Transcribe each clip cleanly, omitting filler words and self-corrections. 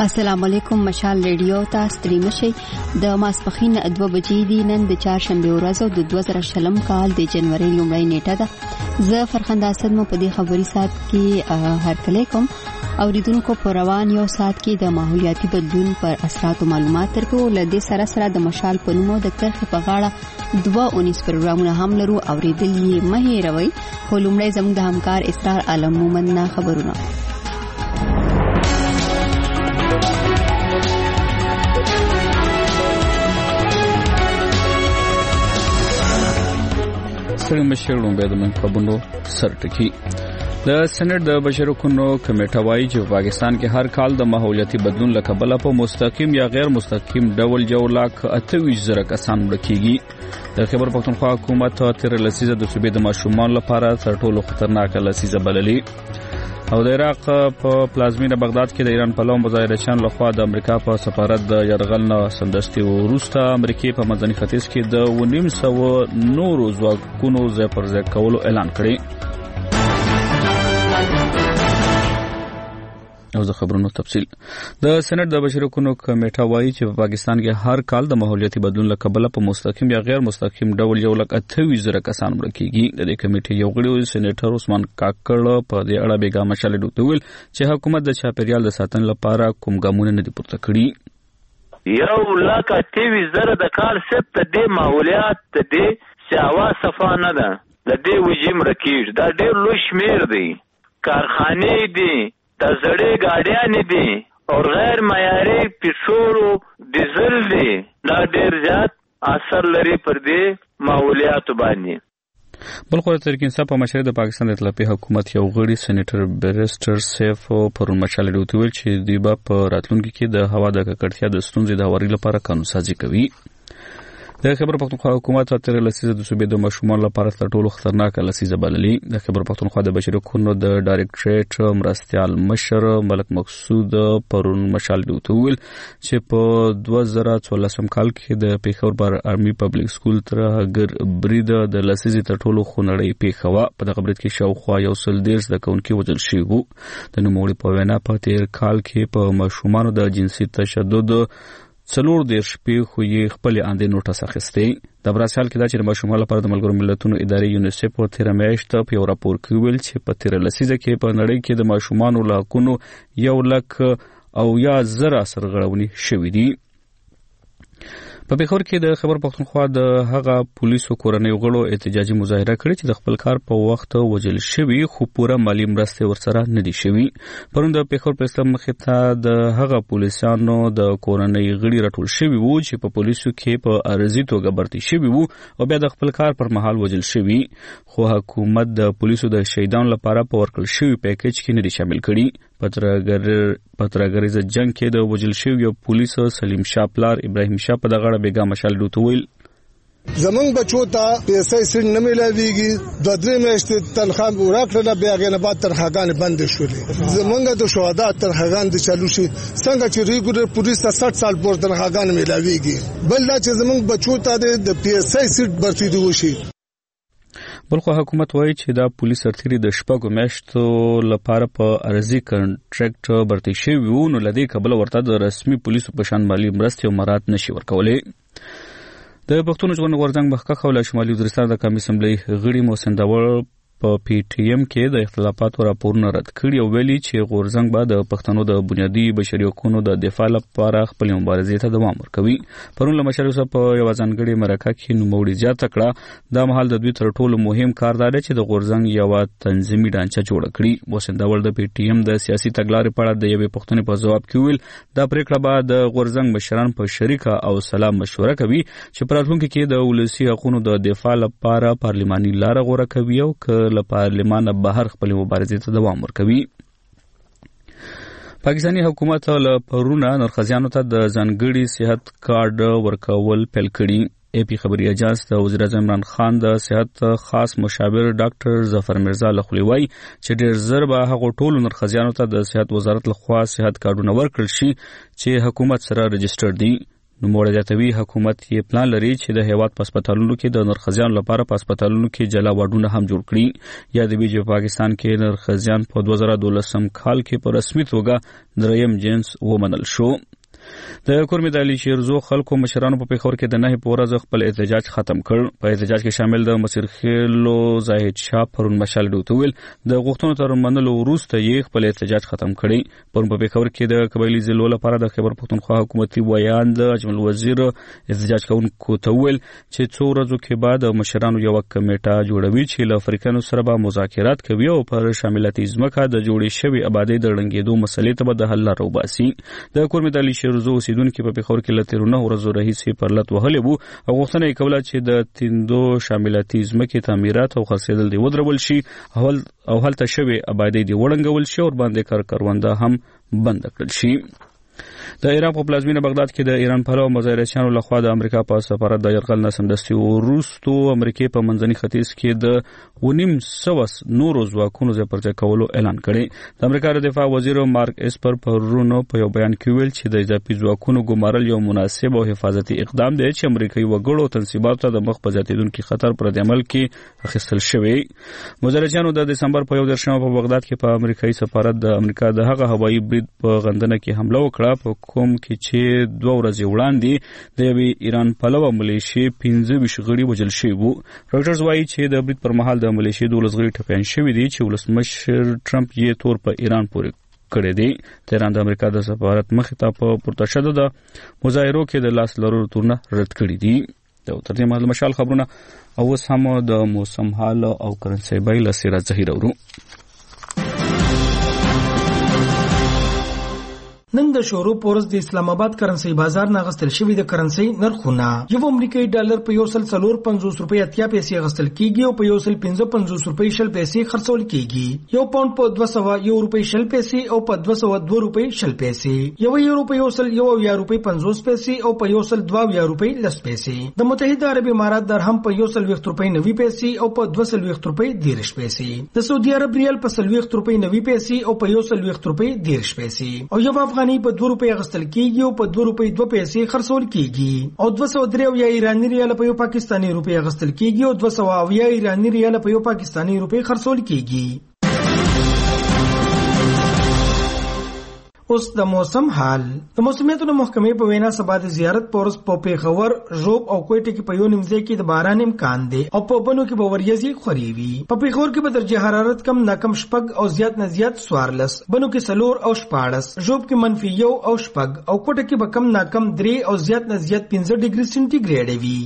السلام علیکم. مشال ریډیو ته ستړي مشئ. د ماسپخین 2 بجې دي. نن د چهارشنبه ورځ او د 2020 کال د جنوري لومړۍ نیټه ده. زه فرخنده اسد مو په دې خبري سات کې هرکلی کوم. اوریدونکو په روان یو سات کې د ماحولیاتي بدلون پر اثراتو معلومات درکو. لدې سره د مشال په نوم د کرخې په غاړه 2 پروګرامونه هم لرو. اوریدل یې مه هېروئ. خو لومړی زموږ د همکار اسرار عالم مومند نه خبرونه. ستړي مشر لومړی د منتخبونو سرټکی. د سېنات د بشري حقوقو کمیټه وايي چې پاکستان کې هر کال د ماحولیاتي بدلون له کبله په مستقیم یا غیر مستقیم ډول 1,28,000 کسان مړه کیږي. د خیبر پختونخوا حکومت 13 لسیزه د صوبې د ماشومان لپاره تر ټولو خطرناکه لسیزه بللې. او د عراق په پلازمینه بغداد کې د ایران پلو مظاهرچیان لخوا د امریکا په سفارت د یرغل نه سمدستي وروسته امریکای په منځني ختیځ کې د 1900 نورو ځواکونو ځای پر ځای کولو اعلان کړی. او د خبرونو تفصیل. د سېنات د بشري حقوقو کمیټه وايي چې په پاکستان کې هر کال د ماحولیاتي بدلون له کبله په مستقیم یا غیر مستقیم ډول 1,28,000 کسان مړه کیږي. د دې کمیټې یو غړي سېنیټر عثمان کاکړ په دې اړه بیګا مشال ډوتویل چې حکومت د چاپیریال د ساتنې لپاره کوم ګامونه نه دي پورته کړي. 1,28,000 د کال سپت د ماحولیات د سیاوا صفه نه ده د دې وجیم رکیږي. دا ډېر لوی شمیر دی. کارخانې دي، د زړې ګاډیانې دي او غیر معیاري پټرول او ډیزل دي. دا ډېر زیات اثر لري پر دې ماحولیات باندې. بل خو تحریک انصاف په مشرۍ د پاکستان د اطلاعاتي حکومت یو غړي سېنیټر بیرسټر سیف پرون مشال ډوتویل چې دوی به په راتلونکي کې د هوا د ککړتیا د ستونزې د هواري لپاره قانون سازي کوي. د خیبر پختونخوا حکومت 13 لسیزه د صوبې د ماشومان لپاره تر ټولو خطرناکه لسیزه بللې. د خیبر پختونخوا د بشري حقوقو د ډایریکټریټ مرستيال مشر ملک مقصود پرون مشال ډوتویل چې په 2014 کال کې د پیښور بار آرمي پبلک سکول تر هغر برید د لسیزه تر ټولو خونړۍ پیښه و. په دغه برید کې شاوخوا 130 د کونکي وژل شوي وو. د نوموړي په وینا په تیر کال کې په ماشومانو د جنسي تشدد 4 شپې خو یې خپل اندې نوټس اخیستی. د برازیل کې دا چې د ماشومانو لپاره د ملګرو ملتونو ادارې یونیسف په 13 میاشت په یو راپور کې ویل چې په 13 لسیزه کې په نړۍ کې د ماشومانو له حقونو 1,00,000 سرغړونې شوې دي. په پیښور کې د خیبر پختونخوا د هغه پولیسو کورنۍ غړو احتجاجي مظاهره کړې چې د خپل کار په وخت وژل شوي خو پوره مالی مرستې ورسره نه دي شوي. پرون د پیښور په اسلام مخې ته د هغه پولیسانو د کورنۍ غړي راټول شوي وو چې په پولیسو کې په عارضي توګه برتي شوي وو او بیا د خپل کار پر مهال وژل شوي. خو حکومت د پولیسو د شهیدانو لپاره په ورکړل شوي پیکیج کې نه دي شامل کړي. پترګریز جنگ کې د وژل شوی پولیس سلیم شاه پلار ابراهیم شاه په دغه اړه بیګا مشال ډوتویل زمونږ بچو ته پیسې سړي نه ملاويږي. 2-3 میاشتې تنخواه ورکړه بیا غنه بعد تنخواهګان بند شولې. زمونږ د شهدا تنخواهګان د چالو شي څنګه چې ریګولر پولیس ته 60 سال پورې تنخواهګان ملاويږي. بل دا چې زمونږ بچو ته د پیسې سړي برتي دی وشي. بلخو حکومت وایي چې دا پولیس سرتیري د 6 میاشتو لپاره په ارزي کنټریکټ برتي شوی وو. نو لدې کبل ورته د رسمي پولیسو په شان مالی مرستې او مراد نشي ورکولې. د پښتون ژغورنې غورځنګ مخکښ او شمالي وزیرستان د قومي اسمبلی غړي محسن داور په پی ټی ایم کې د اختلافاتو راپورونه رد کړي او ویلي چې غورځنګ به د پښتنو د بنیادي بشري حقوقو د دفاع لپاره خپل مبارزې ته دوام ورکوي. پرون له مشر یوسف په یو ځانګړي مرکه کې نوموړي زیاته کړه دا مهال د دوی تر ټولو مهم کار دی چې د غورځنګ یو تنظیمي ډانچه جوړ کړي. محسن داور د پی ټی ایم د سیاسي تګلارې په اړه د یوې پوښتنې په ځواب کې ویل دا پریکړه به د غورځنګ مشران په شریکه او سلام مشوره کوي چې په راتلونکي کې د ولسی حقوقو د دفاع لپاره پارلماني لار غوړه کوي او له پارلمان بهر خپل مبارزې ته دوام ورکوي. پاکستاني حکومت له پرونه نرخزیانو ته د ځانګړي صحت کارت ورکول پیل کړي. ای پی خبري اجازه د وزیر اعظم عمران خان د صحت خاص مشاور ډاکټر ظفر مرزا لخوا وایي چې ډېر زر به هغه ټول نرخزیانو ته د صحت وزارت لخوا صحت کارتونه ورکړل شي چې حکومت سره رجسټر دي. نوموړی زیاتوي حکومت یې پلان لري چې د هیواد په هسپتالونو کې د نرخزیانو لپاره په هسپتالونو کې جلا واډونه هم جوړ کړي. یا د بیجو پاکستان کې نرخزیان په 2012 کال کې په رسمي توګه دریم جنس ومنل شو. د کورمید علي شیرزو خلکو مشرانو په پیښور کې د 9 په ورځ خپل احتجاج ختم کړ. په احتجاج کې شامل د مسیرخیلو زاهد شاه پرون مشال ډوتویل د غوښتنو تر منلو وروسته یې خپل احتجاج ختم کړی. پرون په پیښور کې د قبایلی ضلعو لپاره د خیبر پښتونخوا حکومتي بیان د اجمل وزیر احتجاج کوونکو ته ویل چې څو ورځو کې بعد مشرانو یو کمیټه جوړوي چې له افریقانو سره به مذاکرات کوي او پر شاملاتي ځمکه د جوړې شوی آبادی د ړنګېدو مسلې ته به د حل لاره وباسي. د کورمید علي شیرزو اوسیدونکو په پیښور کې له 13 ورځو راهیسې پر لټ وهلې وو او غوښتنه یې کوله چې د تیندو شاملاتي ځمکې تعمیرات او خرڅېدل دی ودرول شي او هلته شوی آبادی دی وړنګول شي او باندې کرونده هم بند کړل شي. د ایران په پلازمینه بغداد کې د ایران پلو مظاهرچیانو لخوا د امریکا په سفارت د يرغل نه سمدستي وروستو امریکای په منځني ختیځ کې د 1900 نورو ځواکونو ځپرځ کولو اعلان کړي. د امریکا د دفاع وزیر مارک اسپر پرونو په یو بیان کې ویل چې د اضافي ځواکونو ګمارل یو مناسب او حفاظتي اقدام دی چې امریکایي وګړو تنصیباتو ته د مخ په زیاتیدونکو خطر پر عمل کې اخیستل شوی. مظاهرچیانو د دسمبر په 1 په بغداد کې په امریکایي سفارت د امریکا د هغه هوایي برید په غندنه کې حمله وکړه په کوم کې چې 2 ورځې وړاندې د یوې ایران پلوه ملیشې 15 غړي وژل شوي وو. رویټرز وایي چې د برید پر مهال د ملیشې 12 غړي ټپیان شوي دي چې ولسمشر ټرمپ یې تور په ایران پورې کړی دی. تهران د امریکا د سفارت مخې ته په پرتشه د مظاهرو کې د لاس لرلو تورونه رد کړي دي. د تر دې مهال مشال خبرونه او اوس هم د موسم حال او کرنسي بیل سره ظاهر ورو. نن د شورو پورس د اسلام آباد کرنسي بازار نه غستل شوی د کرنسي نرخونه یو امریکایي ډالر په 1.450 روپۍ 80 پیسې غستل کیږي او په 1.55 روپۍ 60 پیسې خرڅول کیږي. یو پاوند په 201 روپۍ 60 پیسې او په 202 روپۍ 60 پیسې. یو یورو په 1.1 روپۍ 50 پیسې او په 1.2 روپۍ 10 پیسې. د متحده عرب امارات درهم په 1.20 روپۍ 90 پیسې او په 2.20 روپۍ 10 پیسې. د سعودي عرب ریال په 1.20 روپۍ 90 پیسې او په 1.20 روپۍ 10 پیسې. او یو افغاني په 2 روپۍ غستل کیږي او په 2 روپۍ 2 پیسې خرڅول کیږي. او 203 یا ایرانی ریال په یو پاکستانی روپۍ غستل کیږي او 200 یا ایرانی ریال په یو پاکستانی روپۍ خرڅول کیږي. اوس د موسم حال. د موسمیاتو محکمې په وینا سبا د زیارت پورس په پیښور، ژوب او کوټه کې په یو نیمځای کې د باران امکان دی او په بنو کې به وریځي خوريوي. په پیښور کې به درجه حرارت کم ناکم شپږ او زیات نه زیات 14، بنو کې 4 او 14، ژوب کې -1 او شپږ او کوټه کې به کم ناکم 3 او زیات نه زیات 15 ډیګري سنټیګریډ وي.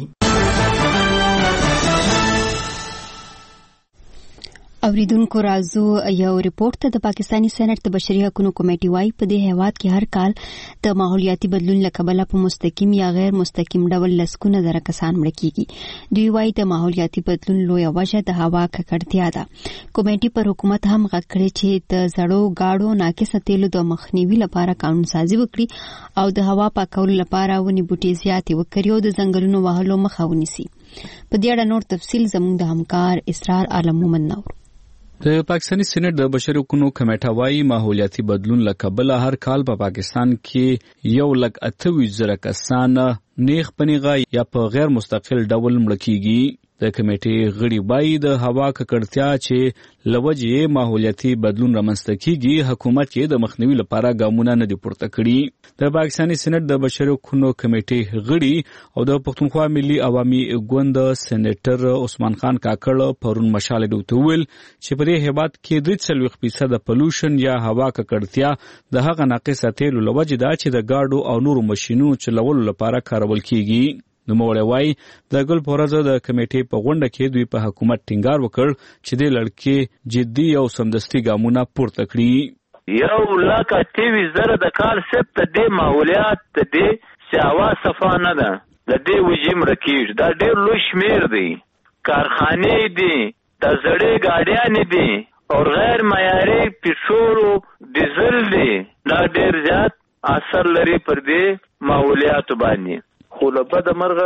اوریدونکو راځو یو ریپورت ته. د پاکستاني سېنات د بشري حقوقو کمیټې وايي په دې هیواد کې هر کال د ماحولیاتي بدلون له کبله په مستقیم یا غیر مستقیم ډول لسګونه زره کسان مړه کیږي. دوی وايي د ماحولیاتي بدلون لویه وجه د هوا ککړتیا ده. کمیټې پر حکومت هم غږ کړی چې د زړو گاډو ناقصه تیلو د مخنیوي لپاره قانون سازي وکړي او د هوا پاکولو لپاره ونې بوټي زیاتې وکړي او د ځنګلونو وهلو مخه ونیسي. په دې اړه نور تفصیل زموږ د همکار اسرار عالم مومن نور. د پاکستاني سېنات د بشري حقوقو کمیټه وايي ماحولیاتي بدلون له کبله هر کال په پاکستان کې 128,000 کسان نیغ پنیغه یا په غیر مستقل ډول مړه کیږي. د کمیټې غړي وايي د هوا ککړتیا چې لوجې ماحولیاتي بدلون رامنځته کیږي حکومت یې د مخنیوي لپاره ګامونه نه دي پورته کړي. د پاکستاني سېنات د بشري حقوقو کمیټې غړي او د پښتونخوا ملي عوامي ګوند سېنیټر عثمان خان کاکړ پرون مشال ډوتویل چې په دې هیواد کې 3% پولوشن یا هوا ککړتیا د هغه ناقصه تیلو لوجې ده چې د گاډو او نورو ماشينونو چلولو لپاره کارول کیږي. نو موږ وايي د ګل پورزه د کمیټې په غونډه کې دوی په حکومت ټینګار وکړ چې د لړکې جدي او سمدستي ګامونه پورته کړي. 1,28,000 د کال سپ ته د ماحولیات ته د سیاوا صفا نه ده د دې وجیم رکیش دا ډېر لوی شمیر دی. کارخانې دي، د زړې ګاډیانې دي او غیر معیاري پټرول او ډیزل دي. دا ډېر زیات اثر لري پر دې ماحولیات باندې. خو له بده مرغه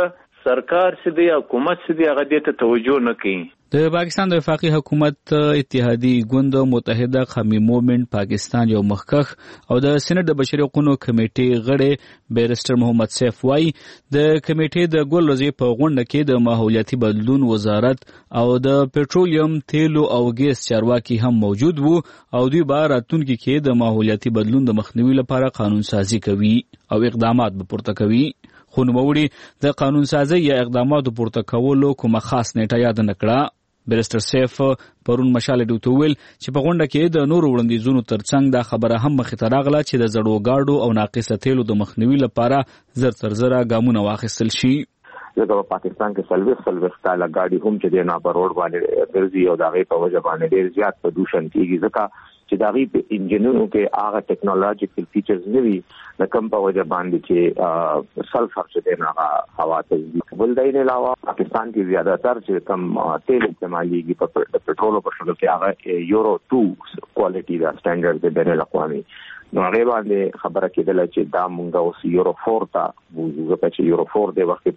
سرکار چې دی حکومت چې دی هغه دې ته توجه نه کوي. د پاکستان د وفاقي حکومت اتحادی ګوند متحده قومي موومېنټ پاکستان یو مخکخ او د سېنات د بشري حقوقو کمیټې غړی بیرسټر محمد سیف وايي د کمیټې د ګول ورځې په غونډه کې د ماحولیاتي بدلون وزارت او د پېټرولیم تیلو او ګیس چارواکي هم موجود وو او دوی به راتلونکي کې د ماحولیاتي بدلون د مخنیوي لپاره قانون سازي کوي او اقدامات به پورته کوي. خو نوموړي د قانون سازي یا اقداماتو پورته کولو کومه خاص نیټه یاد نه کړه. بیرسټر سیف پرون مشال ډیوټو ویل چې په غونډه کې د نورو وړاندیزونو ترڅنګ دا خبره هم مخې ته راغله چې د زړو گاډو او ناقصه تیلو د مخنیوي لپاره زر تر زره ګامونه واخیستل شي. دغه پاکستان کې سلويخ کاله گاډي هم چې د نه په روډ باندې ګرځي او دغه په وجه باندې ډیر زیات پردوشن کیږي ځکه چې دغه په انجینونو کې هغه ټیکنالوژیکل فیچرز نه وي د کم په وجه باندې چې سلفر چې د نه هوا ته بل دای نه علاوه پاکستان کې زیاده تر چې کم تیل استعماليږي په پټرول په شکل کې هغه یورو 2 کوالټي دا سټانډرډ د بین الاقوامي نو هغه باندې خبره کېدله چې دا مونږ اوس یورو 4 ته وځو چې یورو 4 د وخت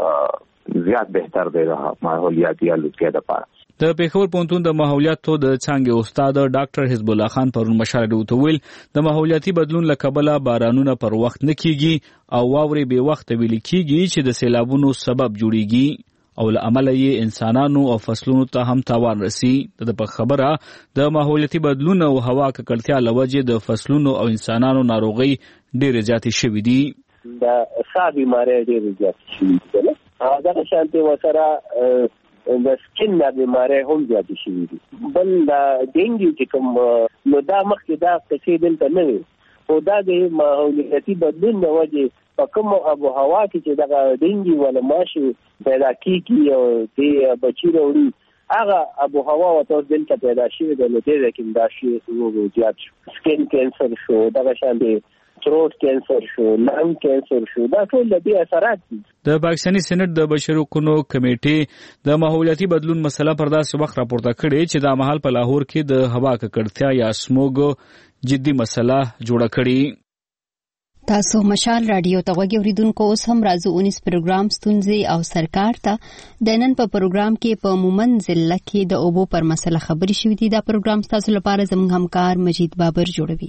په زیات بهتر دی ماحولیاتي آلودګۍ لپاره. د پېښور پوهنتون د ماحولیاتو د څانګې استاد ډاکټر حزب الله خان پرون مشال ډیوټو ویل د ماحولیاتي بدلون له کبله بارانونه پر وخت نه کیږي او واورې به وخت ویل کیږي چې د سیلابونو سبب جوړیږي او له امله یې انسانانو او فصلونو ته هم تاوان رسي. د په خبره د ماحولیاتي بدلون او هوا ککړتیا لوجه د فصلونو او انسانانو ناروغي ډېرې زیاتې شوې دي. د سا بیماری ډېرې زیاتې شوې دي. دا شانتي وسره د سکین د بیماری هم زیاتې شوې دي. بل د ډینګي چې کوم نو دا مخکې دا قصې دلته نه وي او دا د ماحولیاتي بدلون د وجې په کوم ابو هوا کې چې دغه ډینګي ولا ماشي پیدا کیږي او د بچی وروړي هغه ابو هوا وته دلته پیدا شوی د لږه کې دا شی وو زیات سکین کینسر شو دغه شان دي تروټ کینسر شو لنګ کینسر شو دا ټول د دې اثرات دي. د پاکستاني سېنات د بشري حقوقو کمیټې د ماحولیاتي بدلون مسله پر داسې وخت راپورته کړې چې دا مهال په لاهور کې د هوا ککړتیا یا سموګ جدي مسله جوړه کړې. تاسو مشال رادیو ته غوږی اوریدونکو اوس هم راځو 19 پروګرام ستونزې او سرکار ته د نن په پروګرام کې په مومن ضلع کې د اوبو پر مسله خبرې شوې دي. دا پروګرام تاسو لپاره زموږ همکار مجید بابر جوړوي.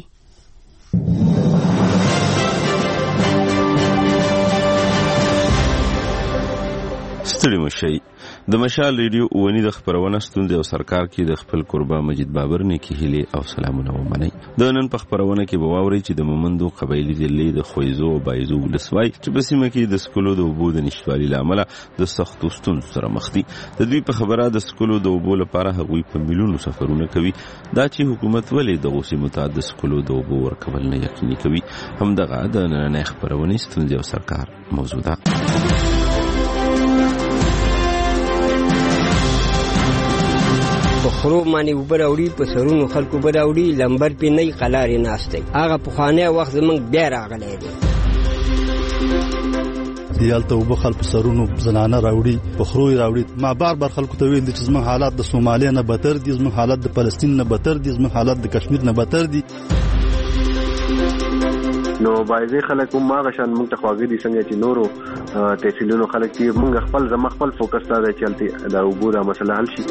ستړي مشي د مشال ریډیو ونی د خبرونه ستونزې او سرکار کې د خپل قربا مجید بابر نیکی هلي او سلامونه ومني. د نن په خبرونه کې بواوري چې د مومندو قبایلی ضلع د خویزو او بایزو ولسوای چې په سیمه کې د سکولو د اوبو د نشټوالي لامل د سختو ستونزو سره مخ دي. د دوی په خبره د سکولو د اوبو لپاره هغوی په میلیونو سفرونه کوي. دا چې حکومت ولې د غوسې متعد سکولو د اوبو ورکول نه یقیني کوي هم دغه د نن خبرونه ستونزې او سرکار موضوع ده. خروب مانی وبراوړي په سرونو خلکو براوړي لمبر په نه قلارې ناشته هغه په خانه وخت زمنګ بیا راغلی دی یالته وبخل په سرونو زنانه راوړي په خروي راوړي ما بار خلکو ته ویل چې زموږ حالات د سومالیا نه بدتر دي زموږ حالات د فلسطین نه بدتر دي زموږ حالات د کشمیر نه بدتر دي. نو بایزي خلک هم ما غشان موږ ته خواږي دي څنګه چې نورو تحصیلونو خلک چې موږ خپل فوکس ته چلتي دا وګوره مسله حل شي.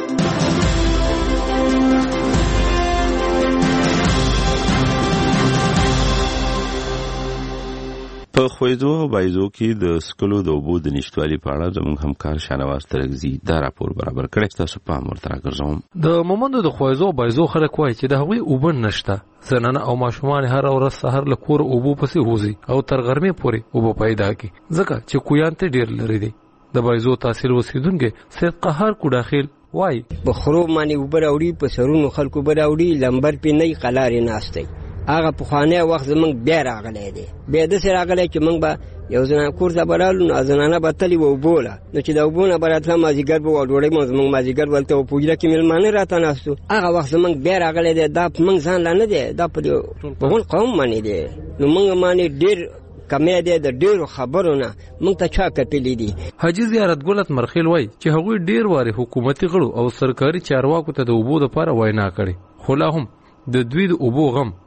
په خویزو او بایزو کې د سکولو د اوبو د نشټوالي په اړه زموږ همکار شانواز ترغزي دا راپور برابر کړی. تاسو پام ورته راګرځوم. د مومندو د خویزو او بایزو خلک وایي چې د هغوی اوبه نشته. زنانه او ماشومان هر ورځ سحر له کور اوبو پسې وځي او تر غرمې پورې اوبه پیدا کی ځکه چې کویان ته ډیر لري دي. د بایزو تحصیل وسیدونکو سید قهار کو داخل وای په خروب مانی وبراوړي په سرونو خلکو براوړي لمبر په نه قلارې ناشته هغه په خانه وخت زمنګ بیا راغلی دی. بیا د سره راغلی چې موږ به یو ځنا کور ته برالو نو ځنانه بتلی و بوله نو چې دا وبونه براتله مازیګر به وډوړې موږ مازیګر ولته په پوجره کې ملمانه راته ناستو هغه وخت زمنګ بیا راغلی دی. دا موږ ځان لانه دی دا په ټول قوم باندې دی نو موږ باندې ډیر کمې دی د ډیرو خبرونه موږ ته چا کتلې دي. حاجی زیارت ګلت مرخیل وای چې هغوی ډیر واره حکومتي غړو او سرکاري چارواکو ته د اوبو لپاره وینا کړي خو لا هم د دوی د اوبو غم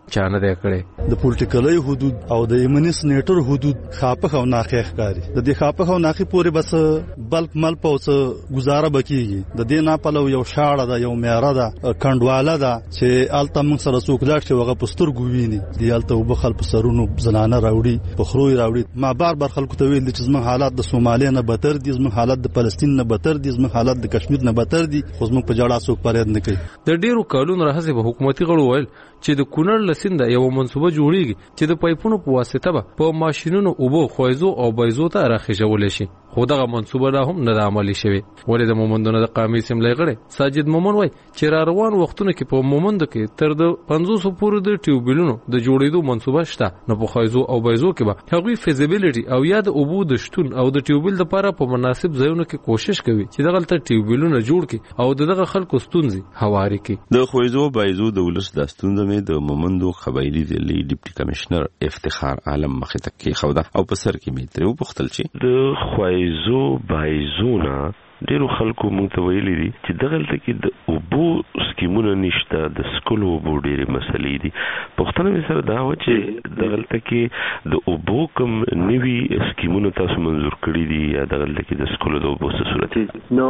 چانه دی کړي د پولیټیکلي حدود او د ایمنیسنیټر حدود خاپخ او ناخیخ کاری د دې خاپخ او ناخي پورې بس بلپ مل پوڅ گزاره بکیږي د دې نه پلو یو شاړه ده یو میاره ده کندواله ده چې الته موږ سره څوکدار چې وغه پستر ګوویني دی الته وبخل په سرونو زنانه راوړي په خروي راوړي ما بار خلکو ته ویل چې زموږ حالات د سومالیا نه بدتر دي زموږ حالات د فلسطین نه بدتر دي زموږ حالات د کشمیر نه بدتر دي خو زموږ په جړه څوک پرېد نه کوي د ډیرو کالونو راهسه په حکومتي غړو ویل چې د کونړ لسینده یو منصوبه جوړیږي چې د پایپونو په واسطه به په ماشينونو اوبو خوایزو او بایزو ته راخېژول شي خو دغه منصوبه لا هم نه عملي شوی ولې د مومندونو د قومي اسمبلی غړي ساجد مومن وای چې را روان وختونه کې په مومند کې تر د 500 پورې د ټیوبلونو د جوړېدو منصوبه شته نو په خوایزو او بایزو کې به هغوی فیزیبিলিټي او یا د اوبو د شتون او د ټیوبل لپاره په مناسب ځایونو کې کوشش کوي چې دغه تل ټیوبلونه جوړ کړي او دغه خلکو ستونزې هواري کړي د خوایزو بایزو د ولس د ستونزې مې د مومندو قبایلی ضلعي ډیپټي کمشنر افتخار عالم مخه تک کې خوده او په سر کې مې ترې وپختل چې د خوایزو بایزونا ډیرو خلکو مونږ ته ویلي دي چې دغلته کې د اوبو سکیمونه نشته د سکولو اوبو ډېرې مسلې دي پښتنه مې سره دا و چې دغلته کې د اوبو کوم نوي سکیمونه تاسو منظور کړي دي یا دغلته کې د سکولو د اوبو څه صورت نو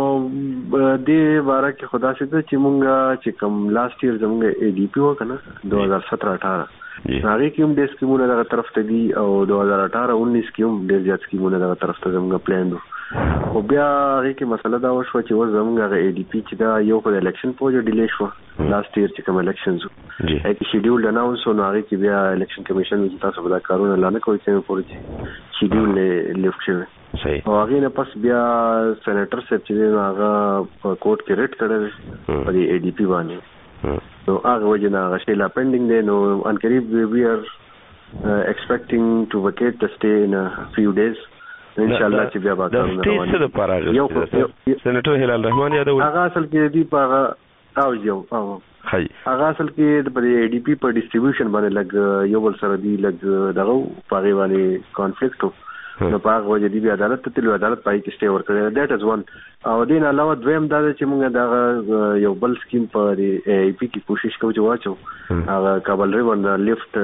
دې باره کې خدا سي چې مونږ چې کوم لاست ایئر زموږ ADP وکنه 2017-18 هغه کې هم د سکیمونو دغه طرف ته دي او 2018-19 کې هم ډېر زیات سکیمونه دغه طرف ته زموږ پلان دي او بیا هغه کې مسله دا وشو چې و زموږ ADP چې دا یو په الیکشن پوجا ډیلی شو لاست ایئر چې کوم الیکشنز وو هغه شیډول اناونس او هغه کې بیا الیکشن کمیشن تاسو به دا کارونه لانه کوي چې پورې شیډول لیفټ شوی صحیح او هغه نه پس بیا سېنیټر صاحب چې هغه په کوټ کې ریټ کړل په دې ADP باندې نو هغه وجه نه غشیلا پینډینګ دی نو ان قریب وی ار ایکسپیکټینګ ټو ویکیټ د سټے ان ا فیو ډیز ان شاء الله چې بیا به کارونه روان دي د پاراغ سېنیټر هلال رحمان یادو هغه اصل کې دی په او یو او هغه اصل کې د ADP په ډیسټریبیوشن باندې لګ یو بل سره دی لګ دغه پاغي باندې کانفلیکټ نو پاغه وجه دی عدالت ته تلو عدالت پای کې سټے ورکړی دیٹ از ون او دین علاوه دویم دا چې موږ دا یو بل سکیم په AIP کې کوشش کوو چې واچو هغه کابل ریور نه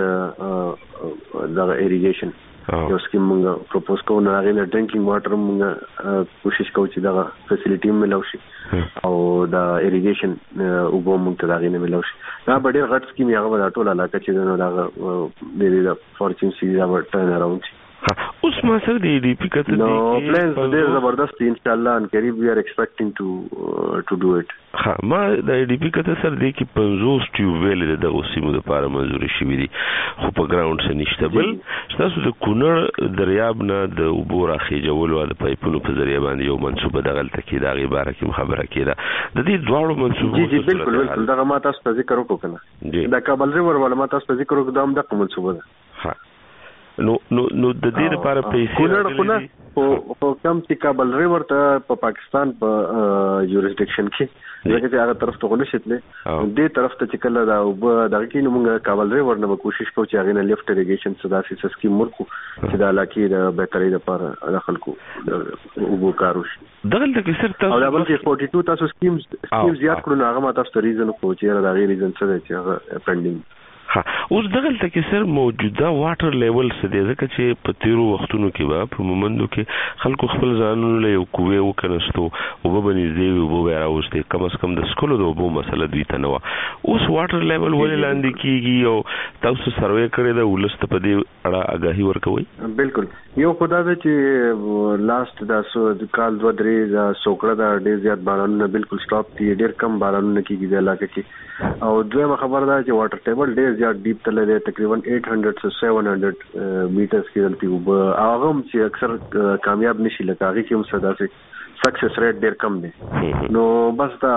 لیفټ دا اریګیشن یو سکیم موږ پروپوز کوو نه هغه ډرینکینګ واټر موږ کوشش کوو چې دا فیسیلیټي ملو شي او دا اریګیشن وګو موږ ته دا غینه ملو شي دا ډېر غټ سکیم یې هغه ټول علاقه چې نو دا د فورچون سي دا ټرن اراوند اوس ما سره د ADP کته نو پلانز ډېر زبردست ان شاء الله ان قریب وی ار ایکسپیکټینګ ټو ډو اټ ها ما د ADP کته سره د کې 50 ټیوبل د اوسمو لپاره منظور شوی دي خو په ګراوند څخه نشته بل تاسو د کونړ دریاب نه د اوبو راخېجول او د پایپونو په ذریعہ باندې یو منصوبه دغلته کې د غیباره کې خبره کېده د دې دواړو منصوبو جی بالکل دغه ما تاسو ته ذکر وکړ کنه د کابل ریور ولا ما تاسو ته ذکر وکړ دا هم د منصوبه ده ها نو د دې لپاره پیسې او کوم چې کابل ریور ته په پاکستان په یورسډکشن کې دغه هغه طرف ته ونشتله دې طرف ته چې کله دا دغه کې موږ کابل ریور نه کوشش کوو چې هغه نه لیفټ اریګیشن صدا سي سکیم مرکو چې د علاقې د بهتري لپاره د خلکو وګو کاروش دغه کې سر تاسو او دا بل 42 تاسو سکیمز زیات کړو هغه ما تاسو ریزن خو چې دا غیر ریزن څه دی چې هغه پینډینګ اوس دغلته کې سر موجوده واټر لیول څه دی ځکه چې په تیرو وختونو کې به په مومندو کې خلکو خپل ځانونه له یو کوې وکنهستو او به بنځدې وبو راوستي کم از کم د سکولو د وبو مسله دوی ته نه و اوس واټر لیول ولې لاندې کیږي او تاسو سروې کړی دا ولست په دې اړه آگاهی ورکوي بالکل یو خدای دې چې لاست دا د کال 2-3 دا سوکړه دا ډېر زیات بارانونه بالکل سټاپ دي ډېر کم بارانونه کیږي د علاقې کې او دویمه خبر ده چې واټر ټیبل ډېر زیات ډیپ تل دی تقریبا 800 to 700 میټرز کې دلته وب هغه چې اکثر کامیاب نشي لکه هغه کې هم صدا سي سکسس ریټ ډېر کم دی نو بس دا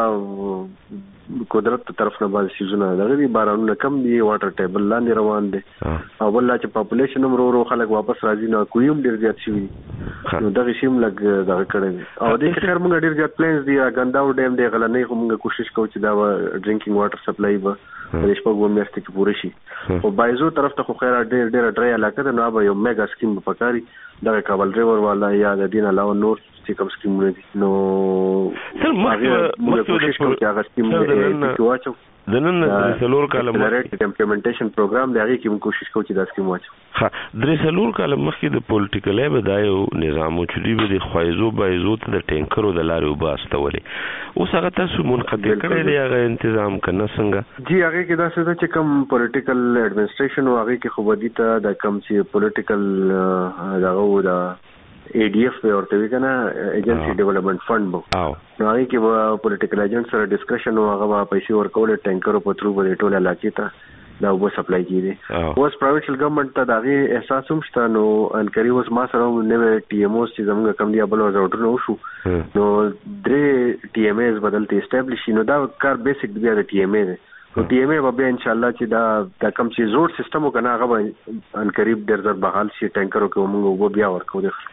قدرت طرف نه باندې سيزونه دغه بارانونه کم دي واټر ټیبل لاندې روان دي او ولله چې پاپولیشن هم ورو خلک واپس راځي نو کویم ډېر زیات شي نو دغه شیم لګ دغه کړي او د خیر موږ ډېر زیات پلانز دي غنداو ډیم دی غلنې خو موږ کوشش کوو چې دا ډرینکینګ واټر سپلای به د شپږو میاشتې کې پوره شي او بایزو طرف ته خو خیر ډېر ډرای علاقه ده نو به یو میگا سکیم په کاری د کابل ریور والا یا د دین علاوه نور چې کوم سکیمونه دي نو سر موږ کوشش کوو چې هغه سکیم کې واچو. د نن درې کاله مخکې امپلیمنټیشن پروګرام دی، هغه کې موږ کوشش کوو چې دا سکیم واچو. ها درې کاله مخکې د پولیټیکل بدایو نظام چې دی به د خوایزو بایزو ته د ټینکرو د لارې وباستولې، اوس هغه تاسو منقطع کړی دی هغه تنظیم کنه څنګه؟ جی هغه کې دا څه چې کوم پولیټیکل اډمنسټریشن او هغه کې خو بدی ته د کوم چې پولیټیکل دغه د ADF په ورته وی کنه ایجنسی ډیولپمنٹ فند بو نو هغه کې به پولیټیکل ایجنټ سره ډسکشن او هغه پیسې ورکول ټینکرو په ترو به ټوله علاقې ته دا وب سپلای کیږي. اوس پرایویټ ګورنمنت ته دغه احساس هم شته نو انکری اوس ما سره نو TMOs چې زموږ کم دی بل ورډر نو شو نو درې TMAs بدلته اسټابلیش نو دا کار بیسیک دی د TMA دی. نو TMA به ان شاء الله چې دا کم چې زوړ سیستم وکنه هغه به انقریب ډیر زر بحال شي ټینکرو کې موږ وب بیا ورکو دي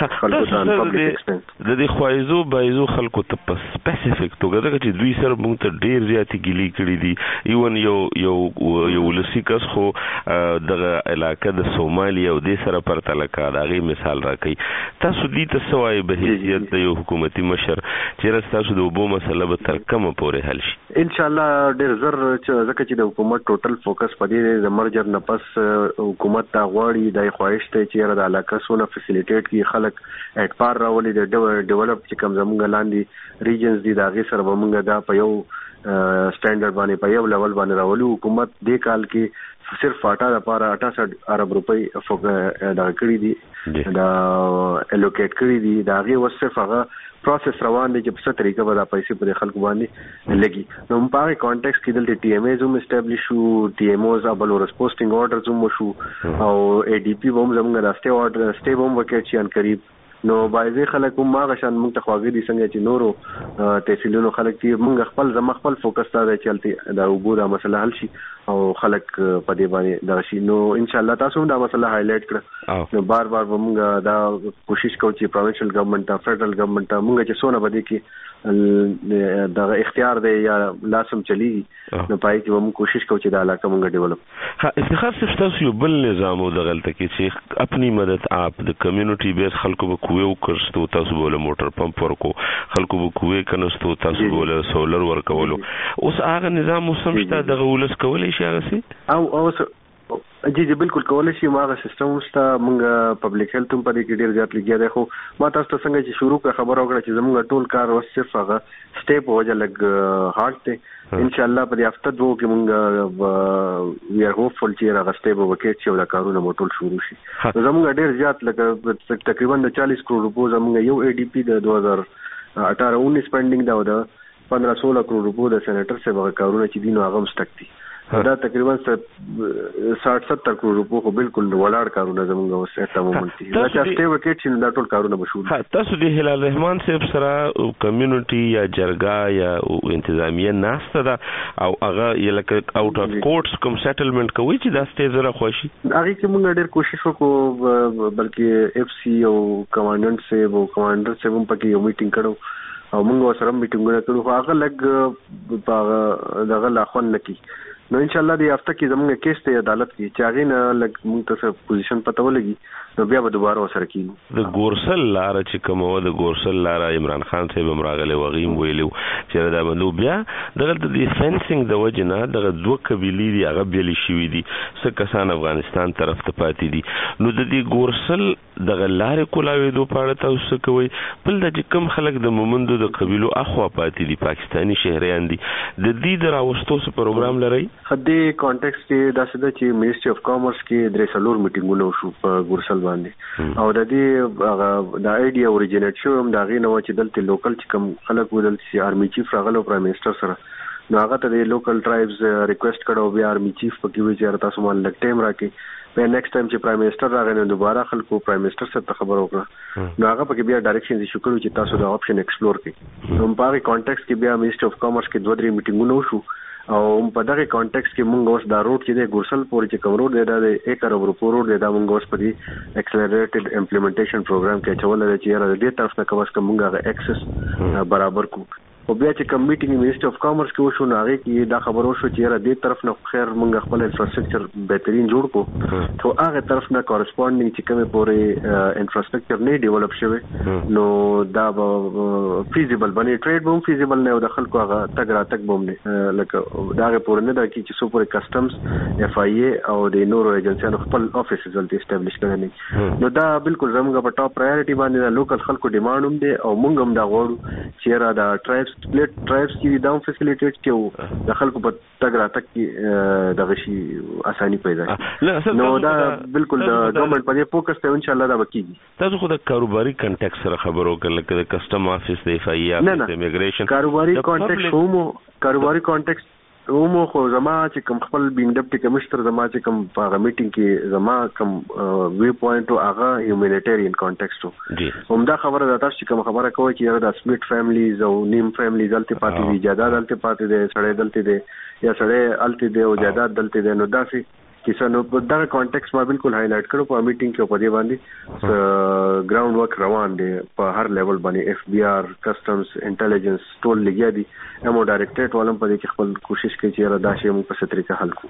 د دې خوایزو بایزو خلکو ته په سپیسیفیک توګه چې دوی سره موږ ته ډیر زیاتې ګیلې کړې دي. ایون یو ولسی کس خو دغه علاقه د سومالیا او د سره پرتله کړه هغه مثال راکړي. تاسو دې ته سوای به حیثیت د یو حکومتي مشر چې تاسو د وبو مسله به تر کومه پورې حل شي؟ ان شاء الله ډیر زر ځکه چې د حکومت ټوټل فوکس پدې د مرجر نه پس حکومت ته غواړي د خواهش ته چې د علاقه سونه فیسیلیټیټ کی خلک اټ پار راولي د ډیولپ چې کوم زمونږ لاندې ریجنز دي دا غي سره موږ دا په یو سټانډرډ باندې په یو لیول باندې راولو. حکومت د کال کې صرف 68 ارب روپۍ دا کړی دي دا الوکیټ کړی دي دا غي وصف هغه پروسس روان دي چې په څه طریقه به دا پیسې په خلکو باندې لګي. نو په هغه کانټیکس کې دلته TMAs هم اسټابلیش شو، TMOs ابل ورس پوسټینګ آرډرز هم شو او ADP هم زموږ د سټي آرډر سټي هم وکړي چې ان قریب نو بایزي خلک هم هغه شان موږ ته خواږه دي څنګه چې نورو تحصیلونو خلک چې موږ خپل فوکس ته چلتي دا وګوره مسله حل شي او خلک په دې باندې دا شي. نو ان شاء الله تاسو دا مسله هایلایټ کړه نو بار موږ دا کوشش کوو چې پروینشل ګورنمنت ته فدرل ګورنمنت ته موږ چې سونه بده کې دا اختیار دی یا لازم چلی نو پای کې موږ کوشش کوو چې دا علاقه موږ ډیولپ. ها افتخار صرف تاسو یو بل نظام او دغلت کې چې خپل مدد اپ د کمیونټي بیس خلکو به کوی وکړستو تاسو بوله موټر پمپ ورکو خلکو به کوی کنستو تاسو بوله سولر ورکولو. اوس هغه نظام سمشته دغه ولس کولای شي هغه سي او جی بالکل کولای شي ماغه سیستم ستا موږ پبلک هیلث هم په دې کې ډیر زیات لګیا دی. خو ما تاسو ته څنګه چې شروع کړ خبر اوکړه چې زموږ ټول کار وس صرف هغه سټیپ وجه لګ هارت ته ان شاء الله په دې هفته دوه کې موږ وی ار هوپفل چې هغه سټیپ وکړي چې دا کارونه مو ټول شروع شي. زموږ ډیر زیات لګ تقریبا 40 کروڑ روپیه زموږ یو ADP د 2018-19 سپینډینګ دا و 15-16 کروڑ روپیه د سېنیټر سره کارونه چې دینو هغه مستک دي دا تقریبا 60-70 کروڑ روپیه خو بالکل ولاړ کارونه زموږ وسه مومنت دي دا چې سټیو کې چې دا ټول کارونه مشهور. تاسو د هلال رحمان صاحب سره کمیونټي یا جرګه یا انتظامیه ناسته ده او هغه یلکه اوټ اف کورټس کوم سیټلمنٹ کوي چې دا سټیج زره خوشي هغه کې موږ ډېر کوشش وکړو بلکې FC او کمانډنټ صاحب او کمانډر صاحب هم پکې یو میټینګ کړو او موږ سره میټینګونه کړو هغه لګ په دغه لاخون نکی. نو ان شاء الله د هفته کې زموږ کیس ته عدالت کې چاغې نه لګ موږ ته پوزیشن پته ولګي نو بیا به دوباره وسره کیږي. د ګورسل لار چې کومه د ګورسل لار عمران خان صاحب مراغله وغیم ویلو چې دا بندو بیا دغه د ډیفنسینګ د وجنه دغه دوه قبيلې دي هغه بیل شي دي څه کسان افغانستان طرف ته پاتې دي. نو د دې ګورسل دغه لار کولاوي دوه پاړه تاسو کوي بل د کوم خلک د مومندو د قبيلو اخوا پاتې دي پاکستاني شهريان دي د دې دراوستو څه پروګرام لري؟ خدي کانټیکس کې دا څه چې منیسټری اف کامرس کې درې څلور میټینګونه شو په ګورسل باندې او د دې د ایډیا اوریجینیټ شو هم دا غي نو چې دلته لوکل چې کوم خلک ودل سي آرمي چیف راغلو پرایم منسٹر سره نو هغه ته د لوکل ټرایبز ریکوست کړو بیا آرمي چیف پکې وی چې تاسو مال لګ ټایم راکې په نیکسټ ټایم چې پرایم منسٹر راغی نو دوباره خلکو پرایم منسٹر سره خبر وکړه نو هغه پکې بیا ډایرکشن شو کړو چې تاسو دا آپشن ایکسپلور کړئ. نو په هغه کانټیکس کې بیا منیسټری اف کامرس کې دوه درې میټینګونه شو او په دغه کانټیکس کې موږ اوس دا روډ چې د ګورسل پورې چې کوم روډ دی دا د 1 ارب روپیو روډ دی دا موږ اوس په دې اکسلریټډ امپلیمنټیشن پروګرام کې چول دی چې را دې طرف نه کوم موږ هغه اکسس برابر کو او بیا چې کوم میټینګ منیسټر اف کامرس کې وشو نو هغه کې دا خبر وشو چې را دې طرف نه خیر موږ خپل انفراستراکچر بهترین جوړ کو ته هغه طرف نه کورسپونډینګ چې کومه پورې انفراستراکچر نه ډیولپ شوی نو دا فیزیبل باندې ټریډ بوم فیزیبل نه او د خلکو هغه تګ را تک بوم نه لکه دا پورې نه دا چې سو پورې کسٹمز اف آی ای او د نورو ایجنسیانو خپل افیسز ولته اسټابلیش کړي نو دا بالکل زموږ په ټاپ پرایورټي باندې د لوکل خلکو ډیماند هم دي او موږ هم دا غواړو چې را دا ټرایبس کې دا فیسیلیټیټ کیو د خلکو په تګ را تک کې د غشي اساني پیدا شي نو دا بالکل د ګورنمنت په دې فوکس ته ان شاء الله دا وکړي تاسو خو د کاروباري کنټیکس سره خبرو کړل د کسٹم افیس د اف آی ای د امیګریشن کاروباري کانټیکس اومو خو زما چې کوم خپل بینګ ډیپټي کمشنر زما چې کوم په میټینګ کې زما کوم وی پوینټ او هغه هیومانیټریان کانټیکسټ هم دا خبره ده تاسو کوم خبره کوي چې دا سپلیټ فیملیز او نیم فیملیز دلته پاتې دي جاداد دلته پاتې دي سړی دلته دي یا سړی الته دي او جاداد دلته دي نو دا سي کیسه نو په دا کانټیکس ما بالکل هایلایټ کړو په میټینګ کې په دې باندې ګراوند ورک روان دي په هر لیول باندې اف بی آر کسٹمز انټيليجنس ټول لګیا دي امو ډایریکټریټ ولهم په دې کې خپل کوشش کوي چې را دا شی موږ په ستري کې حل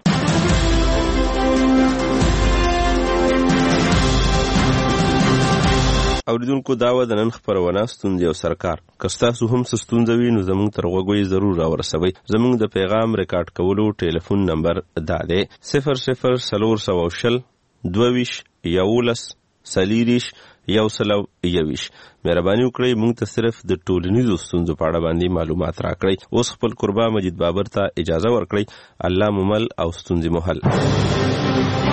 کړو اوریدونکو دا و د نن خبرونه ستوندې او سرکار کستاسو هم ستوندوي نو زموږ تر وګوي ضرور راورسوي زموږ د پیغام ریکارډ کولو ټلیفون نمبر دا دی 0040 22 11 سلیریش یو سلو یویش مهرباني وکړئ موږ ته صرف د ټولنیزو ستونزو په اړه باندې معلومات راکړئ اوس خپل قربا مجید بابر ته اجازه ورکړئ الله ممل او ستونزې محل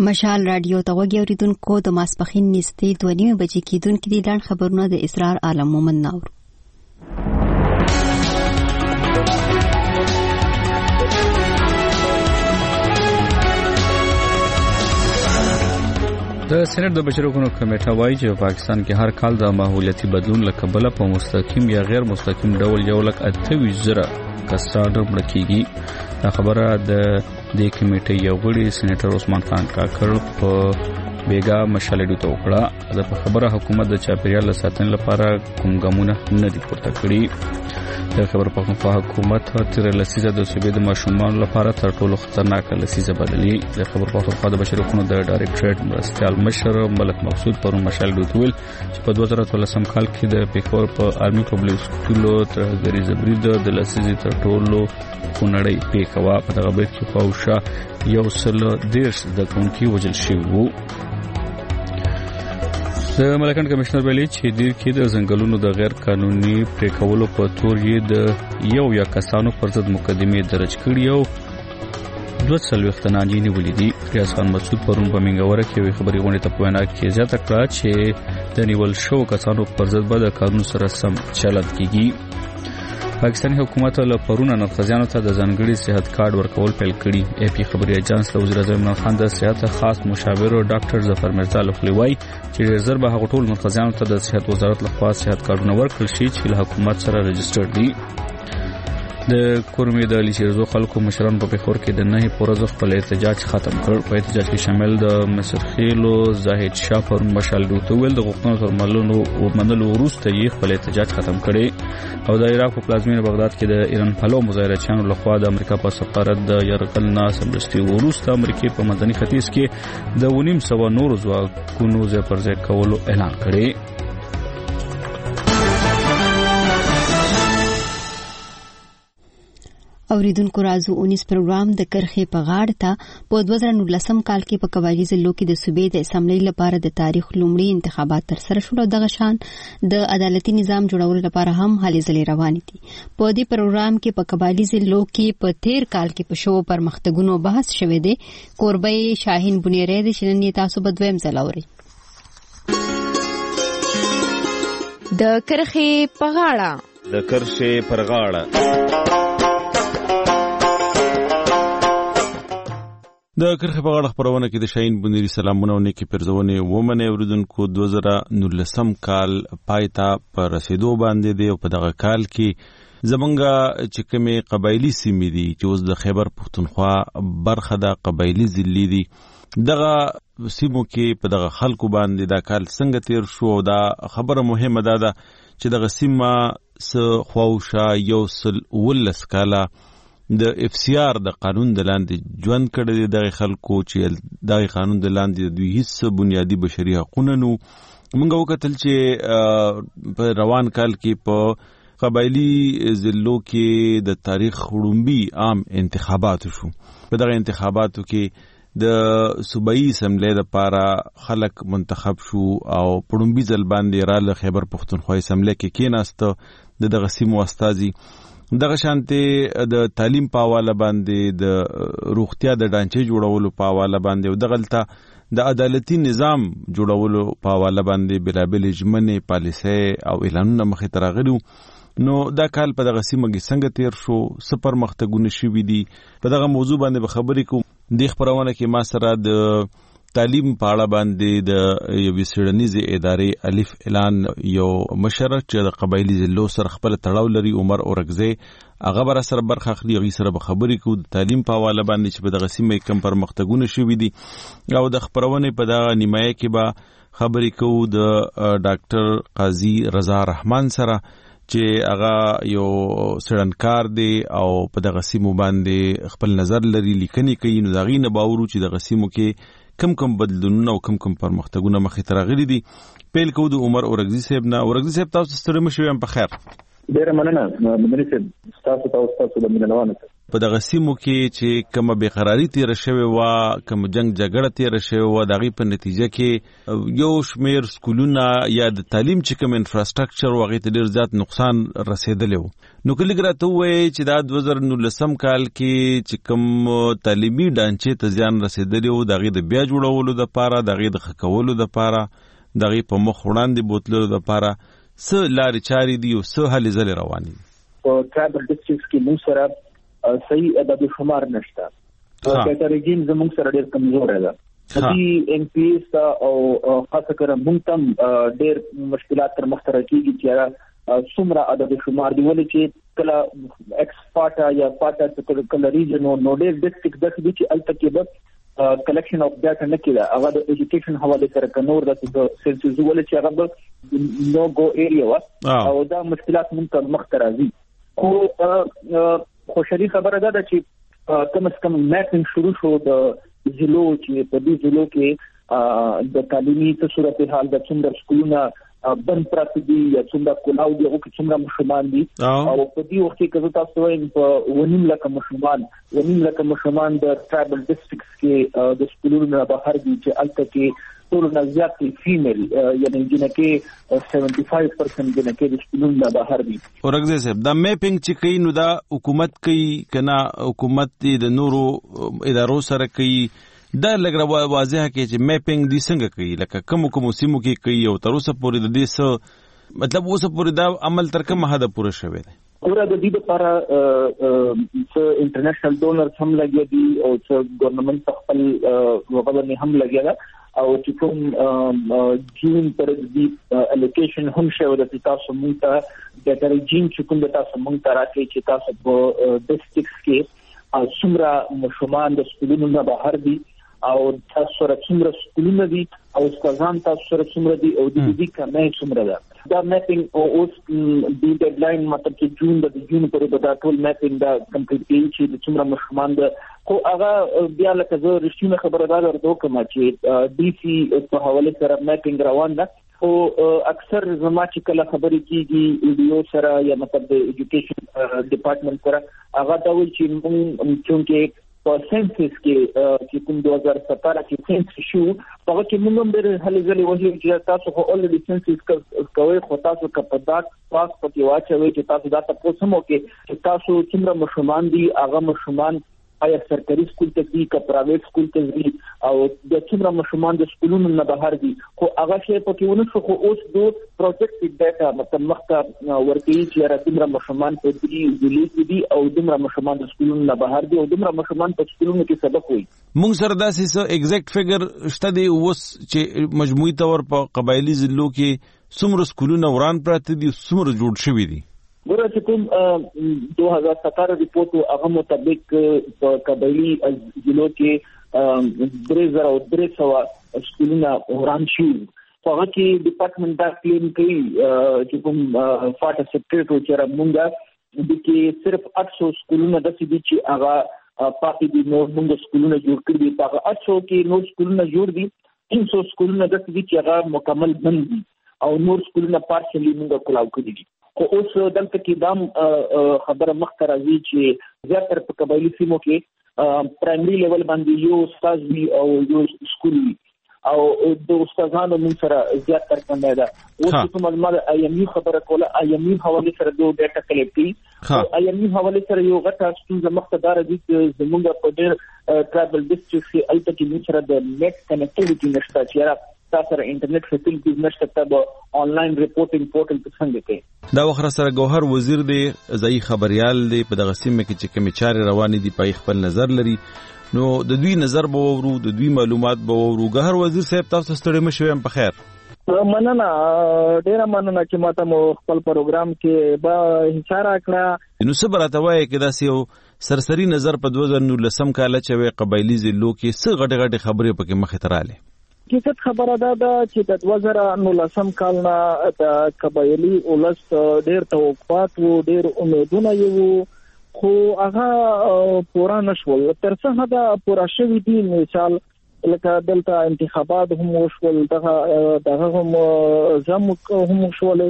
مشال رادیو ته وګورئ اوریدونکو د ماسپخین نږدې 2:30 بجې کېدونکې دي لاند خبرونه د اسرار عالم مومن ناور. د سېنات د بشري حقوقو کمیټه وايي چې پاکستان کې هر کال د ماحولیاتي بدلون له کبله په مستقیم یا غیر مستقیم ډول 128,000 کسان مړه کیږي. دا خبره د دې کمیټې یو غړي سېنیټر عثمان خان کاکړ په بیګا مشالې ته وکړه. دا په خبره حکومت د چاپیریال ساتنې لپاره کوم ګامونه نه دي پورته کړي. د خبر پښتونخوا حکومت تر لسیزه د صوبې د ماشومان لپاره تر ټولو خطرناک لسیزه بدلی. د خبر پښتونخوا د بشري حقوقو د ډایریکټریټ مرستیال مشر ملک مقصود پرون مشال دوتویل چې په 2013 کال کې د پیښور په آرمي پبلک سکولو تر غریزه برید د لسیزه تر ټولو کونړی پیښوا په دغه برید کې فوشا یو سل دیرش د کونکي وجل شوی وو. د ملکان کمشنر ویلي چې دیر کې د ځنګلونو د غیر قانوني پریکولو په تور یې د یو یا کسانو پر ضد مقدمې درج کړي او 240 تنانجی نیولې دي. ریاض خان مسعود پرون په منګوره کې خبري غونډه ته په وینا کې زیاته کړه چې د نیول شو کسانو پر ضد به د قانون سره سم چلند کیږي. پاکستاني حکومت له پرونه نفقزیانو ته د ځانګړي صحت کارت ورکول پیل کړي. اے پی خبري اجانس له وزیر اعظم عمران خان د صحت خاص مشاور او ډاکټر ظفر مرزا لخوا وایي چې ډېر زر به هغه ټول نفقزیانو ته د صحت وزارت لخوا صحت کارتونه ورکړل شي چې له حکومت سره رجسټر دي. د کورمې د لیشرزو خلکو مشران په پیښور کې د نه پورز خپل احتجاج ختم کړ. په احتجاج کې شامل د مصرخیلو زاهد شاه پر مشال دوتویل د غوښتنو تر منلو وروسته یې خپل احتجاج ختم کړي او د عراق په پلازمینه بغداد کې د ایران پلو مظاهرچیانو لخوا د امریکا په سفارت د يرغل نه سمدستي وروسته امریکا په مدني ختیځ کې د 1900 نور ځواکونو ځای پر ځای کولو اعلان کړي. اوریدونکو رازو 19 پروګرام د کرخې په غاړه ته په 2019 کال کې په قبایلی ضلعو کې د صوبې د اسمبلی لپاره د تاریخ لومړي انتخابات تر سره شول او دغه شان د عدالتي نظام جوړولو لپاره هم هلې ځلې روانې دي. په دې پروګرام کې په قبایلی ضلعو کې په 13 کال کې په شو پرمختګونو بحث شوه دی. کوربې شاهین بنيري د شنن تاسو په دویم ځل اوري. د کرخې په غاړه د کرخې پر غاړه د کرخې په غاړه خبرونه کې د شاهین بنيري سلامونه او نیکی پرځونه ومنه اوریدونکو 2019 کال پایتا پر رسیدو باندې دی او په دغه کال کې زمونږه چې کومه قبایلی سیمې دي چې اوس د خیبر پښتونخوا برخه د قبایلی ضلع دي دغه سیمو کې په دغه خلکو باندې دا کال څنګه تیر شو. دا خبره مهمه ده چې دغه سیمه س خواوشا یو سل ولس کاله د اف سی آر د قانون د لاندې ژوند کړی دغه خلکو چې دغه قانون د لاندې دوی هیڅ بنیادی بشري حقوق نو موږ وکتل چې په روان کال کې په قبایلی ضلعو کې د تاریخ وړومبي عام انتخابات شو. په دغه انتخاباتو کې د صوبایي اسمبلی لپاره خلک منتخب شو او پړومبي ځل باندې را له خیبر پښتونخوا اسمبلی کې کېناست دغه سیمو استازي. دغه شانته د تعلیم په حواله باندې د روغتیا د ډانچې جوړولو په حواله باندې او دغلته د عدالتي نظام جوړولو په حواله باندې بلابل جمنه پالیسي او اعلانونه مخې ته راغلي. نو دا کال په دغه سیمه کې څنګه تیر شو سپر مختګونه شوي دي په دغه موضوع باندې به خبرې کوم. د خبرونه کې ما سره د تعلیم په اړه باندې د یو وسیړنیزه ادارې الف اعلان یو مشره چې د قبایلی ضلعو سره خپل تړاو لري عمر اورګزی هغه بر سره برخه اخلي غي سره به خبرې کوو د تعلیم په حواله باندې چې په دغه سیمه کم پر مختګونه شوي دي او د خبرونه په دغه نیمایه کې به خبرې کوو د ډاکټر قاضي رضا رحمان سره چې هغه یو سړنکار دی او په دغه سیمو باندې خپل نظر لري لیکنې کوي. نو دغه نه باورو چې دغه سیمو کې کم بدلونونه او کم پرمختګونه مخې ته راغلي دي. پیل کوو د عمر اورګزی صاحب نه. اورګزی صاحب تاسو ستړي مشوي هم په خیر. ډیره مننه مدني صاحب تاسو د مینوانو په دغه سیمو کې چې کومه بېقراري تیر شوی و، کوم جنگ جګړه تیر شوی و، دغه په نتیجه کې یو شمیر سکولونه یا د تعلیم چې کوم انفراستراکچر وغه ته ډیر زیات نقصان رسیدلی و. نو کله ګرته وایي چې دا 2019 کال کې چې کوم تعلیمي ډانچې ته زیان رسیدلی و، دغه د بیا جوړولو لپاره، دغه د خکولو لپاره، دغه په مخ وړاندې بوتلو لپاره څه لارې چارې دي او څه هلې ځلې روانې دي؟ په ټرایبل ډسټرکټس کې موږ سره صحیح عدد شمار نشته. کیټریجین زموږ سره ډېر کمزور ده. چې ان پی ایس او خاصه کر موږ تم ډېر مشکلات تر مخ ته راکېږي چې څومره عدد شمار دی، ولې چې کله ایکس پاټا یا پاټا کله ریجن او نو ډېر ډسټرکټ داسې دي چې الته کې به کلیکشن اف ډاټا نه کېده. هغه د ایجوکیشن حواله سره کنور د سنسز ولې چې هغه به نو گو ایریا و او دا مشکلات موږ ته مخ ته راځي. خو خوشحالي خبره ده چې کم از کم میپینګ شروع شو د ضلعو چې په دې ضلعو کې د تعلیمي صورتحال د څومره سکولونه بند پراته دي یا څومره کلاو دي، هغه کې څومره ماشومان دي او په دې وخت کې که زه تاسو وایم په 1.5 لکه ماشومان د ټرایبل ډسټرکټس کې د سکولونو نه بهر دي چې الته کې ټول نه زیات فیمیل یعنی جنکه 75% جنکه د سکولونو نه بهر دي. ورګزه صاحب دا میپینګ چې کوي نو دا حکومت کوي کنه حکومت د نورو ادارو سره کوي؟ دا لګره واضحه کې چې میپینګ دي څنګه کوي، لکه کوم سیمو کې کوي او تر اوسه پورې د دې څه مطلب اوسه پورې دا عمل تر کومه حد پوره شوی دی؟ پورا د دې لپاره څه انټرنیشنل ډونرز هم لګیا دي او څه ګورنمنت خپل وغوړنی هم لګیا ده او چې کوم جون پر دې الوکیشن هم شوی د تاسو مونږ ته د ترجین چې کوم د تاسو مونږ ته راکې چې تاسو په ډسټرکټس کې څومره ماشومان د سکولونو نه بهر دي او تاسو سره څومره سکولونه دي او استادان تاسو سره څومره دي او د دې کمه څومره ده. دا میپینګ او اوس د ډیډلاین مطلب چې جون پر دا ټول میپینګ دا کمپلیټ کیږي چې د څومره ماشومان ده. خو هغه بیا لکه زه رښتینه خبره ده درته کوم چې ډي سي په حواله سره میپینګ روان ده. خو اکثر زما چې کله خبرې کیږي ایډیو سره یا مطلب د ایجوکیشن ډپارټمنټ سره هغه دا وایي چې موږ چې په سنسس کې چې کوم 2017 کې سنسس شو هغه کې موږ هم ډېر هلې ځلې وایو چې تاسو خو اولریډي سنسس کوئ، خو تاسو که په دا پاس پکې واچوئ چې تاسو دا تاسو مو کې چې تاسو څومره ماشومان دي، هغه ماشومان آیا سرکاري سکول ته دي که پرایویټ سکول ته دي او د څومره ماشومان د سکولونو نه بهر دي. خو هغه شی پکې ونه شو. خو اوس دو پروجیکټ ډاټا مطلب مخته ورکوي چې راځمره ماشومان په دې ضلع دي او دومره ماشومان د سکولونو نه بهر دي او دومره ماشومان په سکولونو کې سبق وایي. مونږ سره داسې څه ایگزیکټ فیګر شته دی اوس چې مجموعي تور په قبایلی ضلعو کې څومره سکولونه وران پراته دي، څومره جوړ شوي دي؟ ګوره چې کوم 2017 ریپورت هغه مطابق په قبایلی ضلعو کې 3300 سکولونه وران شوي. هغه کې ډپارټمنټ دا کلیم کوي چې کوم فاټا سیکریټری چې موږ د کې صرف 800 سکولونه داسې دي چې هغه پاتې دي، نور موږ سکولونه جوړ کړي دي. هغه 800 کې نور سکولونه جوړ دي، 300 سکولونه داسې دي چې هغه مکمل بند دي او نور سکولونه پارشلی موږ کلاو کړي دي. خو اوس دلته کې دام خبره مخته راځي چې زیاتره په قبایلی سیمو کې پرایمري لیول باندې یو استاد وي او یو سکول وي او د استادانو موږ سره زیاتره کمه ده. اوس کوم معلومات ایمي خبره کوله، ایمي حواله سره دوه ډاټا کلیکټ کړي. ایمي حواله سره یو غټه ستونزه مخته دار دي چې زموږ په ډېر ټرایبل ډسټرکټ کې الته کې موږ سره د نیټ کنیکټیویټي نشته چې تاسو سره انټرنیټ فیسیلیټیز نشته ته آنلاین ریپورټینګ پورټل ته څنګه کوي. دا وخت سره ګوهر وزیر دی ځای خبريال دی په دغه سیمه کې چې کوم چارې روانې دي په خپل نظر لري، نو د دوی نظر به وورو، د دوی معلومات به وورو. ګوهر وزیر صاحب تاسو ستړي مشوي په خیر. مننه، ډیره مننه چې ماته مو خپل پروګرام کې به اشاره کړه. نو صبرته وایي کې داسې یو سرسری نظر په 2019 کال چې قبایلی ضلعو کې څه غټ غټ خبرې پکې مخې ته رااله. حقیقت خبره ده چې د 2019 کال نه د قبایلی ولس ډېر توقعات وو، ډېر امیدونه یو، خو هغه پوره نشول. تر څه حده پوره شوي دي. مثال لکه دلته انتخابات هم وشول، دغه هم زم هم شول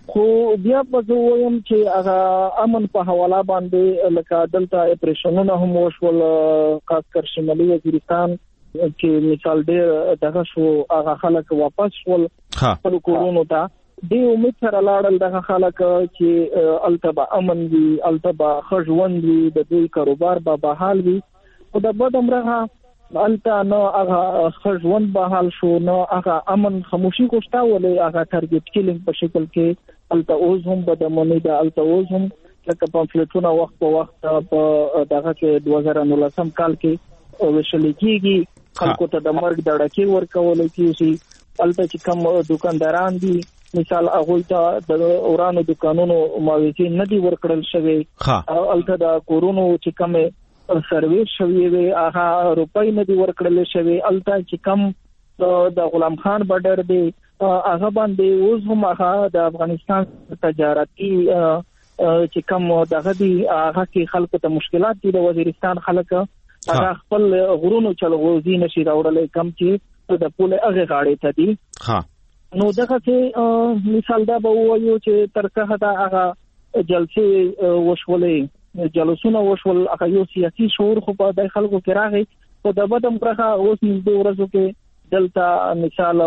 خو بیا په وایم چې هغه امن په حواله باندې لکه دلته اپریشنونه هم وشول خاص کر شمالي وزیرستان چې مثال ډېر دغه شو هغه خلک واپس شول خپل کورونو ته د امید سره لاړل دغه خلک چې التبا امن وي التبا خژوند وي د دوی کاروبار به بحال وي او د بدمرغه الته نو هغه خژوند بحال شو نو هغه امن خاموشي کوشتا ولې هغه ټارګټ کیلینګ په شکل کې الته اوس هم بدمنی د الته اوس هم لکه پامفلټونه وخت په وخت په دغه کې 2019 کال کې وشل کېږي خلکو ته د مرګ د ډکې ورکول کېږي الته چې کوم دکانداران دي مثال هغه ته د اورانو دکانونو ماویزي ندي ورکړل شوی الته د کورونو چې کوم سرویس شوی وي هغه روپۍ ندي ورکړل شوی الته چې کوم د غلام خان بارډر دی هغه باندې اوس هم هغه د افغانستان تجارتي چې کوم دغه دی هغه کې خلکو ته مشکلات دي د وزیرستان خلک هغه خپل غرونو چلغوزي نشي راوړل کم چې د پوله هغه غاړې ته دي نو دغه چې مثال دا به وایو چې ترڅه دا هغه جلسې وشولې جلسونه وشول هغه یو سیاسي شعور خو په دای خلکو کې راغی او د بدم برخه اوس نږدې ورځو کې دلته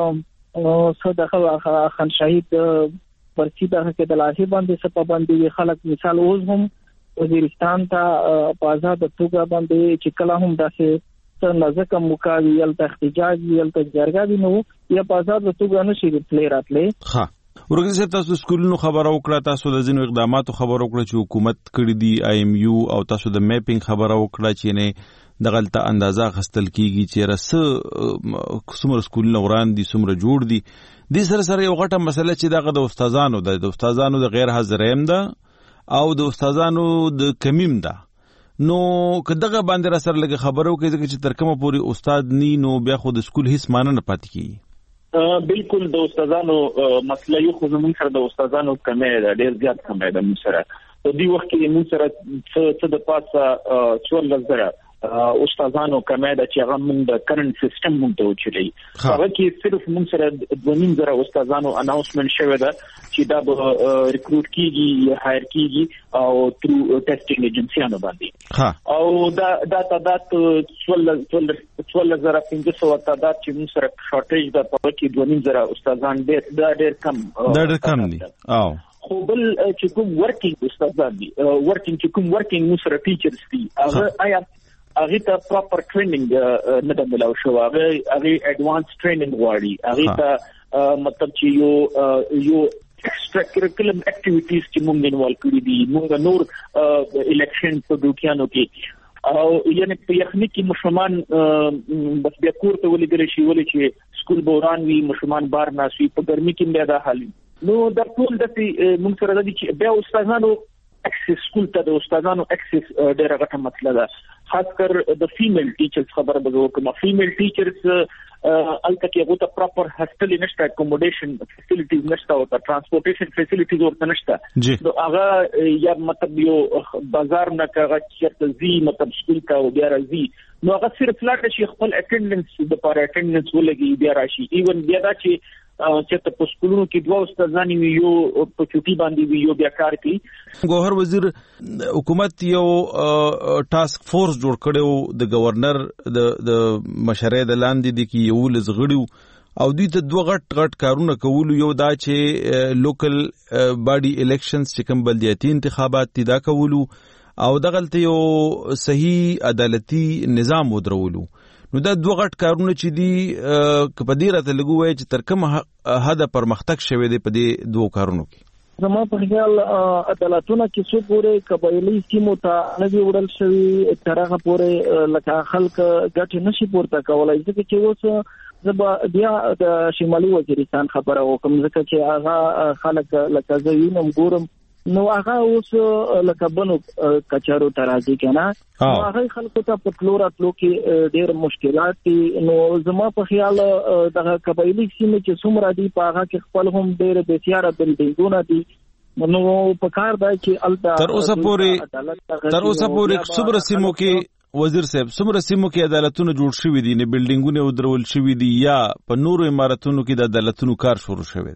مثال صدقه خان شهید پرچی دغه کې د لاهي باندې سپه باندې خلک مثال اوس هم وزیرستان ته په آزاد توګه باندې چې کله هم داسې نازک مقاوی ال احتجاج ال تجارګاوی نو یا په آزاد توګه نشي پلی راتلې ها ورګه تاسو سکولونو خبر وکړه تاسو د ځینو اقداماتو خبر وکړه چې حکومت کړی دی آی ایم یو او تاسو د میپینګ خبر وکړه چې نه د غلطه اندازه خستل کیږي چې رس څومره سکولونه وران دي څومره جوړ دي د سره یو غټه مسله چې دغه د استادانو د غیر حاضریم ده او د استادانو د کمیم ده نو کداغه باندې را سره لګه خبرو کې چې تر کومه پوری استاد ني نو بیا خو د سکول هیڅ معنی نه پاتې کیږي بالکل د استادانو مسله یو خو زموږ سره د استادانو کمه ده ډیر زیات کمه ده موږ سره په دې وخت کې موږ سره څه د پاسه 14,000 استادانو کمه ده چې هغه موږ د کرنٹ سیستم موږ ته وچلي هغه کې صرف موږ سره 2,000 استادانو اناونسمنت شوی ده چې دا به ریکروټ کیږي هایر کیږي او تھرو ټیسټینګ ایجنسیانو باندې او دا تعداد 12,500 تعداد چې موږ سره شارټیج ده په کې 2,000 استادان ډېر کم دي او خو بل چې کوم ورکینګ استادان دي ورکینګ چې کوم ورکینګ موږ سره ټیچرز دي هغه هغه ته پراپر ټریننګ نه د ملاو شو هغه اډوانس ټریننګ غواړي هغه ته مطلب چې یو ایکسترا کریکولم اکټیویټیز چې موږ انوالو کړی دي موږ نور الیکشن په دوکانو کې او یعنی په یخني کې مشمان بس بیا کور ته ولګل شي ولې چې سکول بوران وي مشمان بار ناسوي په ګرمي کې بیا دا حال نو د ټول د موږ سره د چې بیا استادانو اکسس سکول ته د استادانو اکسس ډېر غټه مسله ده خاص کر د فیمیل ټیچرز خبره به وکړم فیمیل ټیچرز الته کې هغه ته پراپر هاستل نشته اکوموډیشن فیسیلیټیز نشته او ترانسپورټیشن فیسیلیټیز ورته نشته نو هغه یا مطلب یو بازار نه کاغه چیرته زی مطلب سکول ته او بیا راځي نو هغه صرف لاټ شي خپل اټینډنس د پاره اټینډنس ولګي بیا راشي ایون بیا دا چې چې په سکولونو کې دوه استادان یو په چوټي باندې یو بیا کار کوي ګوهر وزیر حکومت یو ټاسک فورس جوړ کړو د گورنر د مشرۍ د لاندې د کې یو لزغړیو او دوی ته دوه غټ کارونه کول یو دا چې لوکل باډي الیکشنز چې کوم بلدیاتي انتخابات دي دا کول او دغلته یو صحیح عدالتي نظام ودرولو نو دا دوه غټ کارونه چې دي کپدی راته لګوي چې تر کومه حد پرمختګ شوه دی په دې دوه کارونو کې زما په خیال عدالتونه کې څو پورې قبایلی سیمو ته نوی وړل شوی تر هغه پورې لکه خلک ګټ نشي پورته کولای ځکه چې اوس زبا بیا د شمالي وزیرستان خبره وکم ځکه چې هغه خلک لکه زوینم ګورم نو هغه اوس لکه بنو کچارو تراځي کنه نو هغه خلکو ته په فلوراتلو کې ډېر مشکلات دي نو زما په خیال د قبایلی سیمه چې څومره دي په هغه کې خپل هم ډېر بسیاره بلډینګونه دي نو په کار دی چې الته تر اوسه پورې څومره سیمو کې وزیر صاحب څومره سیمو کې عدالتونه جوړ شوي دي نه بلډینګونه ودرول شوي دي یا په نورو اماراتونو کې د عدالتونو کار شروع شوی دی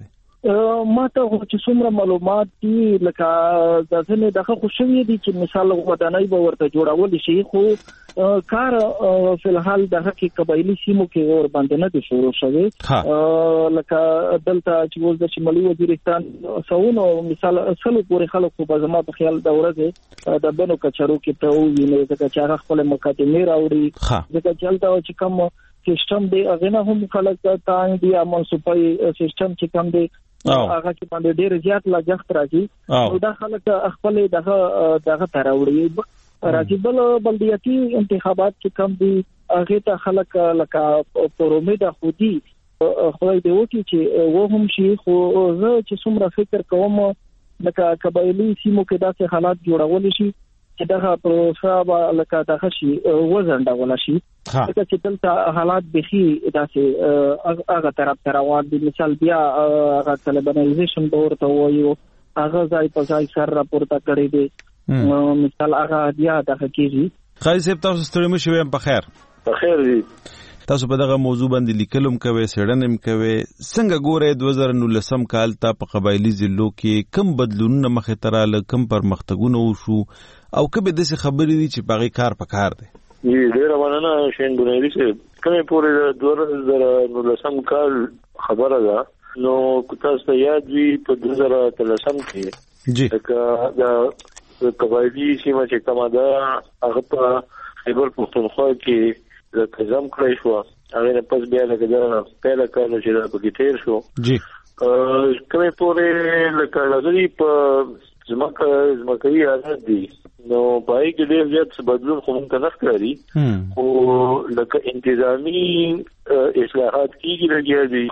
ما ته چې څومره معلومات دي لکه د ځنې دغه خوشوي دي چې مثال ودانۍ به ورته جوړول شي خو کار فلحال دغه کې قبایلی سیمو کې اور باندې نه دي شروع شوی لکه دلته چې اوس د شمالي وزیرستان سونو مثال اصل پورې خلکو په زما په خیال د ورځې د بنو کچرو کې ته ویني ځکه چې هغه خپل مقدمه راوړي ځکه چې دلته چې کوم سیستم دی هغه نه هم خلک تانګ دی منسوبای سیستم چې کوم دی هغه چې باندې ډیر زیات لګښت راځي نو دا خلک خپل دغه تراوړي راځي بلدیاتي انتخابات چې کوم دي هغه ته خلک لکه پرومید خودي خدای دې وکړي چې و هم شي خو زه چې څومره فکر کوم لکه قبایلی سیمو کې داسې حالات جوړول شي چې دغه پروسه لکه دغه شي وزنډول شي چې دلته حالات بخي داسې هغه طرف روان دي مثال بیا هغه طالبانایزیشن به ورته وایو هغه ځای په ځای سر راپورته کړی دی مثال هغه بیا دغه کېږي خالد صاحب تاسو ستړي مو شوي په خیر دي تاسو په دغه موضوع باندې لیکلم کوي سړنم کوي څنګه ګوره 2019 کال ته په قبایلی ضلعو کې کم بدلونونه مخه تراله کم پرمختګونه وشو او کبه د څه خبرې دي چې باغی کار پکار دي ډیر مننه شین ګنایری چې کله پورې 2019 کال خبره ده نو تاسو ته یاد وي په 2013 کې جی د قبایلی سیمه چې کومه ده هغه په خیبر پختونخوا کې د قزم کړی شو هغه نه پس بیا لکه دا پهلا کال چې دا په تیر شو جی کله پورې لکه لګري په زمکوي حالت دي نو پای کې ډېر زیات بدلون خو مونږ نه ښکاري خو لکه انتظامی اصلاحات کیږي لګیا دي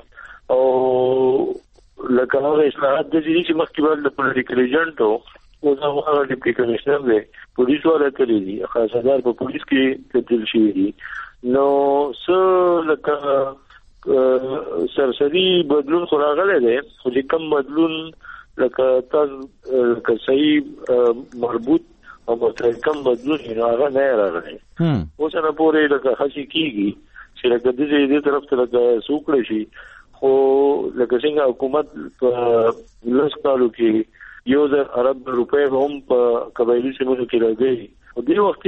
او لکه هغه اصلاحات د دې چې مخکې بعد د پولیټیکل ایجنټ او دا هغه ډیپټي کمشنر دی پولیس والا کړی دي خاصدار په پولیس کې تبدیل شوی دي نو څه لکه سرسری بدلون خو راغلی دی خو چې کم بدلون لکه تاسو صحیح مربوط او متحکم بدلون نو هغه نه راغلی اوس نه پورې لکه خاصی کیږي چې لکه دې طرف ته لکه سوکړی شي خو لکه څنګه حکومت په لس کالو کې 1000 ارب روپے هم په قبایلی سیمونو کې راغلي او دې وخت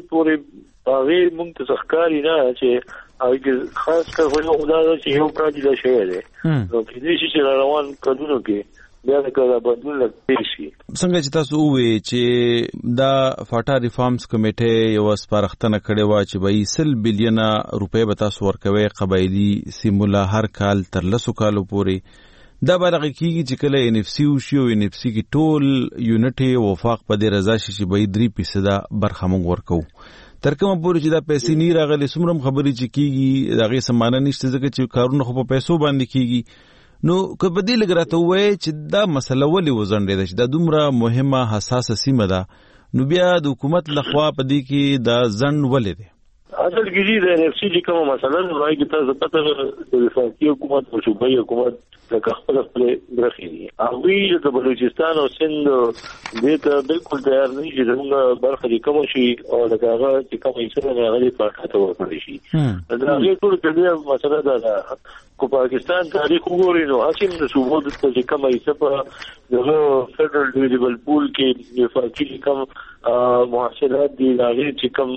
پورې هغه موږ ته ښکاری نه چې هغه خاص کار وایو خدای چې یو کاږي دا شی دی نو کې دې چې روان کډونو کې بیا د کله بدلون لږ شي څنګه چې تاسو وې چې دا فاټا ریفارمز کمیټه یو سپارښتنه کړې و چې به 100 بلین روپے به تاسو ورکوي قبایلی سیمولا هر کال تر 10 کالو پورې دا بلغه کیږي چې کله ان اف سی او شی او ان اف سی کی ټول یونټ وفاق په دې رضا شي چې به 3% برخه مونږ ورکو تر کومه پورې چې دا پیسې نه راغلي سمرم خبرې چې کیږي دغه سمانه نشته ځکه چې کارونه خو په پیسو باندې کیږي نو که بدیل لګراته وای چې دا مسله ولې وزنډې ده چې دا دومره مهمه حساسه سیمه ده نو بیا د حکومت لخوا په دې کې دا ځن ولې ده اصل کې د ان اف سی چې کومه مسله نه راځي چې تاسو پته د وفاقي حکومت او صوبایي حکومت د خپل برخې دي هغه د بلوچستان او سند دې ته بالکل تیار نه دي چې برخه دې کوم شي او دغه چې کومه یې نه غلي پاتې ورکړي شي دا هغه ټول د مسله ده کو پاکستان تاریخ وګورئ نو حاکم د صوبو د چې کومه یې په دغه فدرل ډیویډیبل پول کې وفاقي کوم محصولات دي هغه چې کوم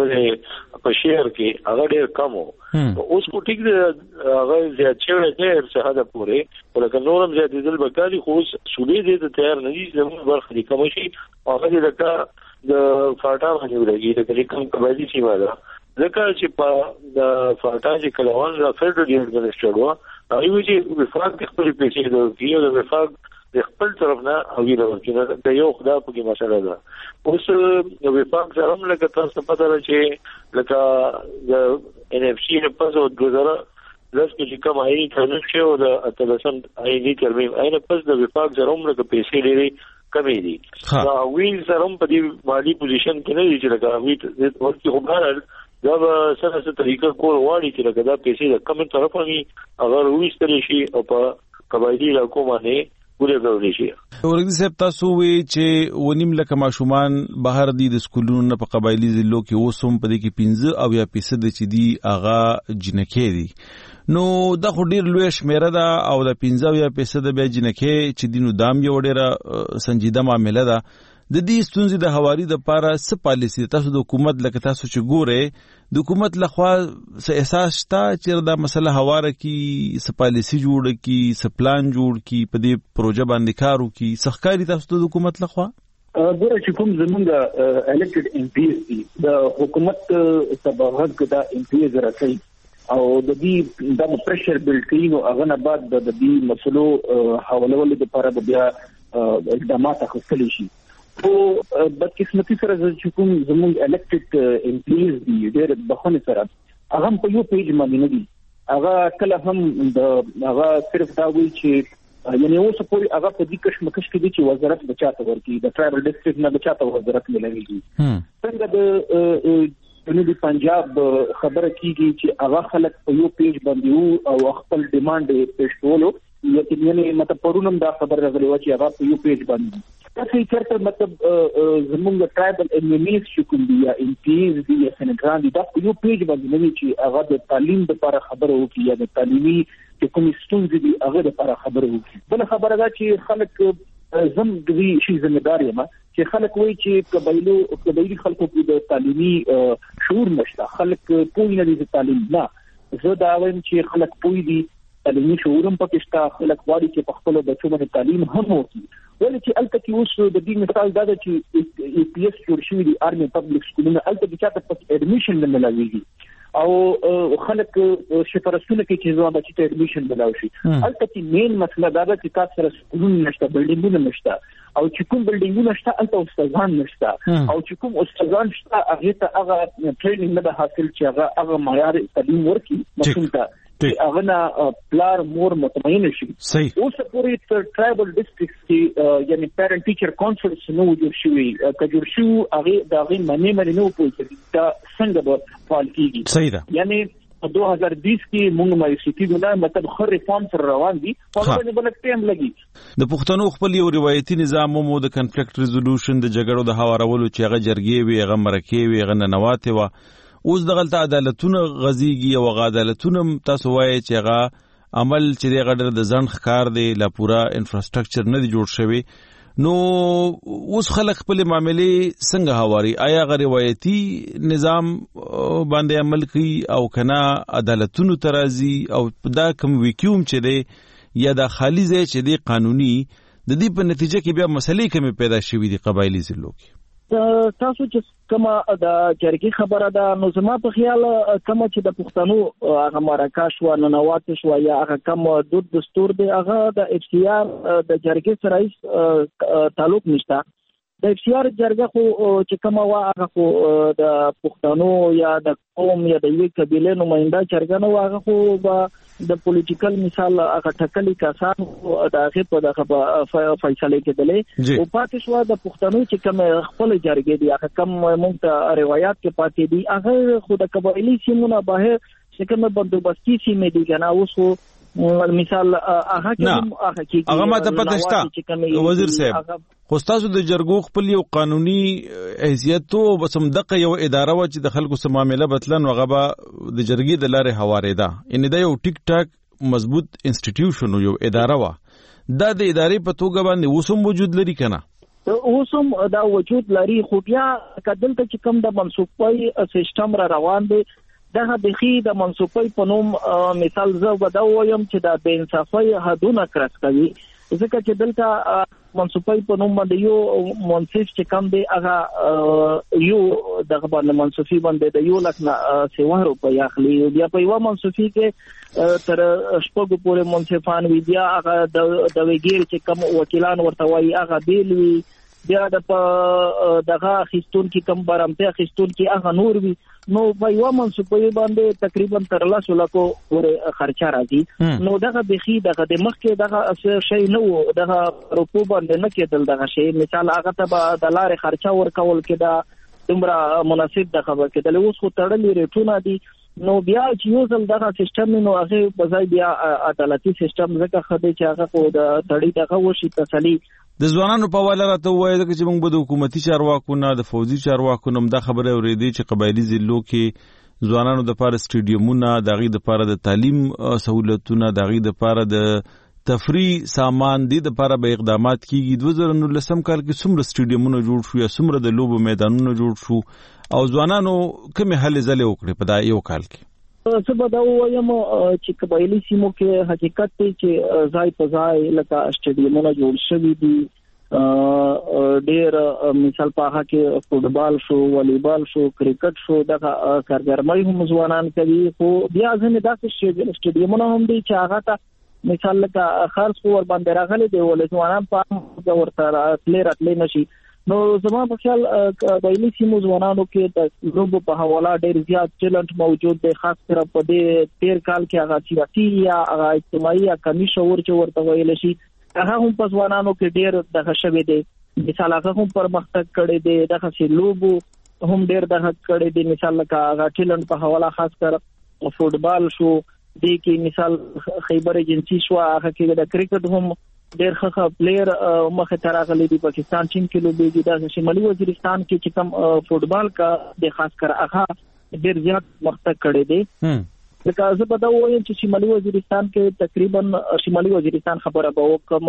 دغه په شهر کې هغه ډېر کم وو اوس کو ټیک هغه زیات شوی دی څه حد پورې ولکه نورم زیات دي بکاري خو صوبې دې تیار نه دي زموږ برخه دي کوم شي هغه دې د فاټا باندې ولګي د کوم قبایلی سیمه ده ځکه چې په د فاټا چې کلوان را فدرل ایڈمنسټریټر وو هغه چې وفاق خپل پیسې دوی د وفاق د خپل طرف نه اویره ورکړه د یو خدا په کې مسله ده اوس د وفاق سره هم لکه تاسو پته را چې لکه د ان اف سی په پاسو 2010 کې کوم آئینی ترمیم شو د اتلسم آئینی ترمیم آئینه پس د وفاق سره هم لکه پیسې لري کمی دي دا ویل سره هم په دې مالی پوزیشن کې نه دي چې لکه وی ورته خبره دا به سره طریقه کول واړي چې لکه دا پیسې د کوم طرف وي اگر وېستل شي او په قبایلی علاقو باندې پوره کولی شي. ورګدي صاحب تاسو وی چې ونیم لکه ماشومان بهر دي د سکولونو نه په قبایلی ضلعو کې اوسم په دې کې 15 او یا 50% چې دي اغا جنکې دي. نو دا خو ډیر لوی شمیره ده او د 15 او یا 50% بیا جنکې چې دینو دام یو ډیره سنجیده معاملې ده. د دې ستونزې د هواري د پاره څه پالیسي تاسو د حکومت لکه تاسو چې ګوره د حکومت لخوا څه احساس شته چې دا مسله هواره کی څه پالیسي جوړ کی څه پلان جوړ کی په دې پروژه باندې کارو کی سخکاری تاسو د حکومت لخوا ګوره چې کوم زمونږ الیکټډ ام پیز دي د حکومت تبعات کې دا ام پیز راځي او د دې د پريشر بلډ کوي او هغه نه بعد د دې مسلو حوالول لپاره بیا اقدامات اخیستل شي. او بدقسمتي سره چې کوم زموږ الیکټډ ام پیز دي ډېر بخونه سره هغه په یو پیج باندې نه دي. هغه کله هم د هغه صرف دا وی چې یعنی اوس پورې هغه په دې کشمکش کې دي چې وزارت بچاته ورکړي د ټرایبل ډیسټریکټ نه بچاته وزارت ملوي. څنګه د جنوبي پنجاب خبره کیږي چې هغه خلک په یو پیج باندې او خپل ډیماند پیش کولو یعنی مطلب پرونم دا خبر راغلی و چې هغه په یو پیج باندې تاسو چرته مطلب زموږ ټرایبل انیمیز چې کوم دي یا ام پیز دي یا سنګران دي دا په یو پیج باندې نه چې هغه د تعلیم لپاره خبره وکړي یا د تعلیمي چې کوم ستونزې دي هغه لپاره خبره وکړي. بل خبره ده چې خلک زم دوی شي ځمېدار یم چې خلک وایي چې قبایلی خلکو کې د تعلیمي شعور نشته خلک پوه نه دي د تعلیم نه. زه دا وایم چې خلک پوه دي تعلیمي شعور هم پکې شته خلک غواړي چې په خپل بچو باندې تعلیم هم وکړي. ولې چې الته کې اوس د دې مثال دا ده چې ای پی ایس جوړ شوی دی آرمي پبلک سکولونه الته کې چاته پس اډمیشن نه ملاويږي او خلک شپرسونه کې چې ځوان بچی ته اډمیشن ملاوي شي. الته کې مین مسله دا ده چې تاسو سره سکولونه نشته بلډینګونه نشته او چې کوم بلډینګونه شته الته استادان نشته او چې کوم استادان شته هغه ته هغه ټریننګ نه حاصل چې هغه معیار تعلیم ورکړي مشون ته هغه نه پلار مور مطمئن شي. اوس پورې تر ټرایبل ډیسټریکټس کې یعنی پیرنټ ټیچر کانفرنس نو جوړ شوی کجور شو هغه دا غي معنی نو پوهیږي دا څنګه به فعال کیږي. صحیح ده. یعنی 2020 کې موږ مایوسیټي دونه مطلب خر ریفارم سره روان دي په باندې بل ټیم لګي. د پښتنو خپل یو روایتي نظام مو د کنفلیکټ ریزولوشن د جګړو د هوارولو چې هغه جرګې وي هغه مرکې وي هغه ننواتې و اوس دغلته عدالتونه غزيږي او عدالتونه تاسو وایي چې هغه عمل چې دغه د ځن ښکار دی لا پورا انفراستراکچر نه دی جوړ شوی. نو اوس خلک خپل معاملې څنګه هواري آیا غیر روایتي نظام باندې عمل کوي او کنا عدالتونو ترازی او دا کوم ویکیوم چې دی یا د خالی ځای چې دی قانوني د دې په نتیجه کې بیا مسلې کومې پیدا شوې دي قبایلی ضلعو کې. تاسو چې کومه د جرګي خبره ده نو زما په خیال کومه چې د پښتنو هغه مرکه شو ننوات شو یا هغه کوم دود دستور دی هغه د اف سی آر د جرګي سره تعلق نشته. د اف سی آر جرګه خو چې کومه وا هغه خو د پښتنو یا د قوم یا د یوې قبيله نماینده جرګه نو هغه خو د پولیټیکل مثال هغه ټکلي کسان د هغه په دغه فیصله کېدلې او پاتې شو د پښتنو چې کوم خپل جرګې دي هغه کوم مونږ ته روایت کې پاتې دي هغه خو د قبایلی سیمونو بهر چې کوم بندوبستي سیمې دي کنه اوس مثال هغه کې هغه ماته پته شته وزیر صاحب خو تاسو د جرګو خپل یو قانوني حیثیت او بسم دغه یو اداره و چې د خلکو سره معاملې بتلن وغه د جرګې د لارې حواله ده ان دا یو ټیک ټاک مضبوط انسټیټیوشن یو اداره و دا د ادارې په توګه باندې وسوم وجود لري کنه اوسم دا وجود لري خو بیا کدل ته چې کوم د منسوبي سیستم را روان دی دغه بخي د منسوبي په نوم مثال زه ودا وایم چې د بې انصافۍ حدونه کراس کوي ځکه چې دلته منسوبي په نوم باندې یو منصف چې کم دی هغه یو دغه باندې منسوبي باندې د یو لک نه 7 روپۍ اخلي بیا په یو منسوبي کې تر شپږ پورې منصفان وي بیا هغه د وګیر چې کم وکیلان ورته وایي هغه بیل وي بیا د دغه خستون کې کم برامته خستون کې هغه نور وي نو په یو منسوبي باندې تقریبا تر 1 لکو پورې خرچه راځي نو دغه بخي دغه د مخ کې دغه شی نو دغه روپو باندې نه کېدل دغه شی مثال هغه ته د لارې خرچه ورکول کې دا دومره مناسب دغه کې د اوس خو تړلې ریټونه دي نو بیا چې یو ځل دغه سیستم نو هغه بځای بیا عدالتي سیستم زکه خدای چې هغه کو د تړي دغه وشي تسلی د ځوانانو په حواله راته وایي چې موږ به د حکومتي چارواکو نه د فوجي چارواکو نه دا خبره اورېدې چې قبایلی ضلعو کې ځوانانو د لپاره سټیډیومونه د غي د لپاره د تعلیم سہولتونه د غي د لپاره د تفریح سامان دي د لپاره به اقدامات کیږي 2019 کال کې څومره سټیډیومونه جوړ شو یا څومره د لوبو میدانونه جوړ شو او ځوانانو کومه حل زله وکړي په دا یو کال کې څه به دا وایم چې قبایلی سیمو کې حقیقت دی چې ځای په ځای لکه سټیډیومونه جوړ شوي دي ډېر مثال په هغه کې فوټبال شو والیبال شو کرکټ شو دغه کارګرمۍ هم ځوانان کوي خو بیا ځنې داسې سټیډیومونه هم دي چې هغه ته مثال لکه خرڅ ور باندې راغلي دی ولې ځوانان په ورته راتلې نشي نو زما په خیال قبایلی سیمو ځوانانو کې د لوبو په حواله ډېر زیات چیلنج موجود دی خاص کر په دې 13 کال کې هغه سیاسي یا هغه اجتماعي یا کمی شعور چې ورته ویل شي هغه هم په ځوانانو کې ډېر دغه شوی دی مثال هغه هم پرمختګ کړی دی دغه سي لوبو هم ډېر دغه کړی دی مثال لکه هغه چیلنج په حواله خاص کر فوټبال شو دی کې مثال خیبر ایجنسی شو هغه کې د کرکټ هم ډېر ښه پلیئر مخه تر راغلي دي پاکستان ټیم کې لوبي د شمالي وزیرستان کې چې کوم فوټبال کا د خاص کر هغه ډېر زیات مختک کړي دي لکه زه به دا وایم چې شمالي وزیرستان کې تقریبا شمالي وزیرستان خبره به کوم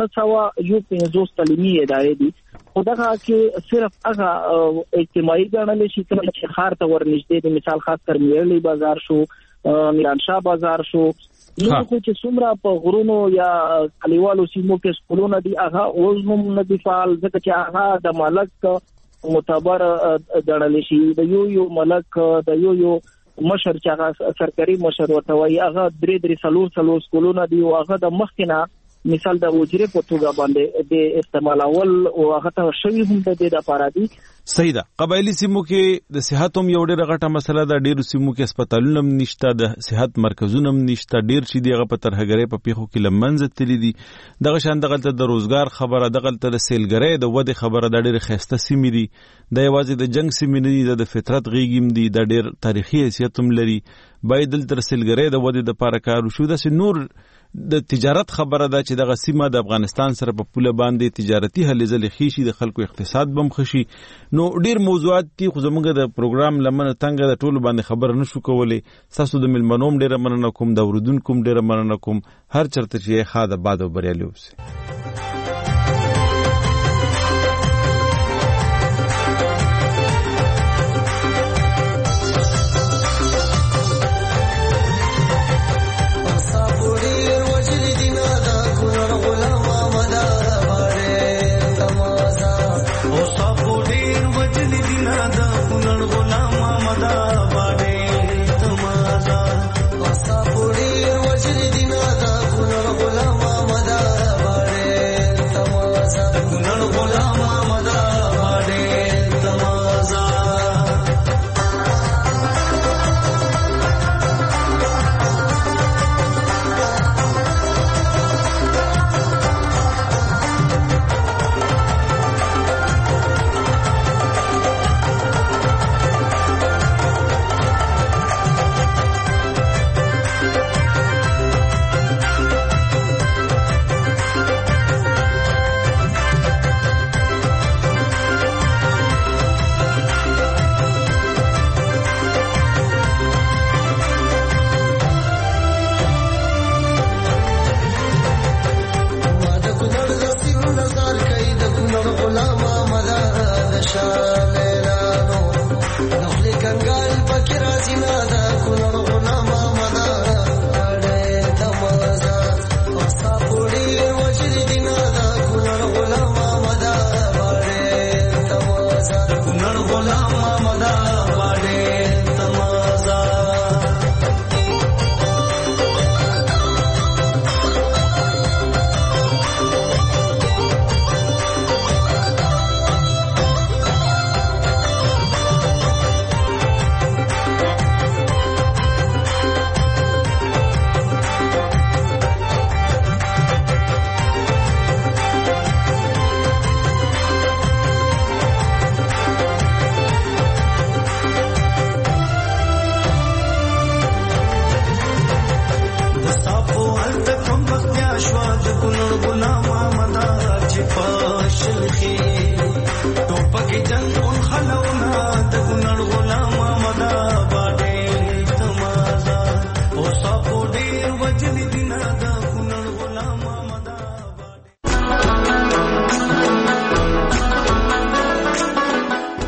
950 تعلیمي ادارې دي خدغه کې صرف هغه اجتماعي ګڼل شي چې خار ته ورنږدې دي مثال خاص کر میرلی بازار شو میرانشاه بازار شو نو چې څومره په غرونو یا کلیوالو سیمو کې سکولونه دي هغه اوس هم نه دي فعال ځکه چې هغه د ملک معتبر ګڼل شي د یو ملک د یو مشر چې هغه سرکاري مشر ورته وایي هغه درې سلور سکولونه دي او هغه د مخکنه مثال د وجرې په توګه باندې د استعمال اول او هغه ته شوی هم د دې لپاره دي صحیح ده قبایلی سیمو کې د صحت هم یو ډېر غټه مسله ده ډېر سیمو کې هسپتالونه هم نشته د صحت مرکزونه هم نشته ډېر شي دیغه په ترهګرۍ په پیخو کې لمنځه تللی دي دغه شان دغه د روزګار خبره دغه د سیلګرۍ د وده خبره د ډېر خسته سیمې دي د یوازې د جنگ سیمې نه دي د فطرت غیږم دي د ډېر تاریخي حیثیت هم لري باید د سیلګرۍ د وده د لپاره کار وشو د نور د تجارت خبره ده چې دغه سیمه د افغانستان سره په پوله باندې تجارتي هلې ځلې خېشي د خلکو اقتصاد بم خشي نو ډیر موضوعات دي خو زموږ د پروګرام لمنه تنګه د ټولو باندې خبر نشو کولای تاسو د ملمنوم ډیره مننه کوم د اوردونکو ډیره مننه کوم هر چرته چې خاده باد او بریالي اوسه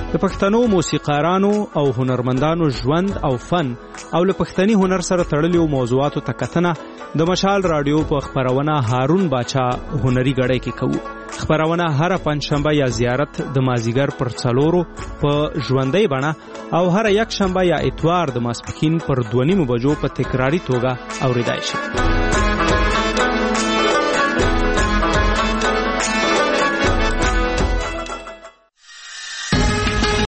د پښتنو موسیقارانو او هنرمندانو ژوند او فن او له پښتني هنر سره تړلو موضوعاتو ته کتنه د مشال رادیو په خبرونه هارون باچا هنري غړی کې کوو. خبرونه هر پنځشنبه یا زیارت د مازیګر پر 4 په ژوندۍ بڼه او هر یک شنبه یا اتوار د ماسپښین پر 2:30 بجو په تکراری توګه اوریدای شي.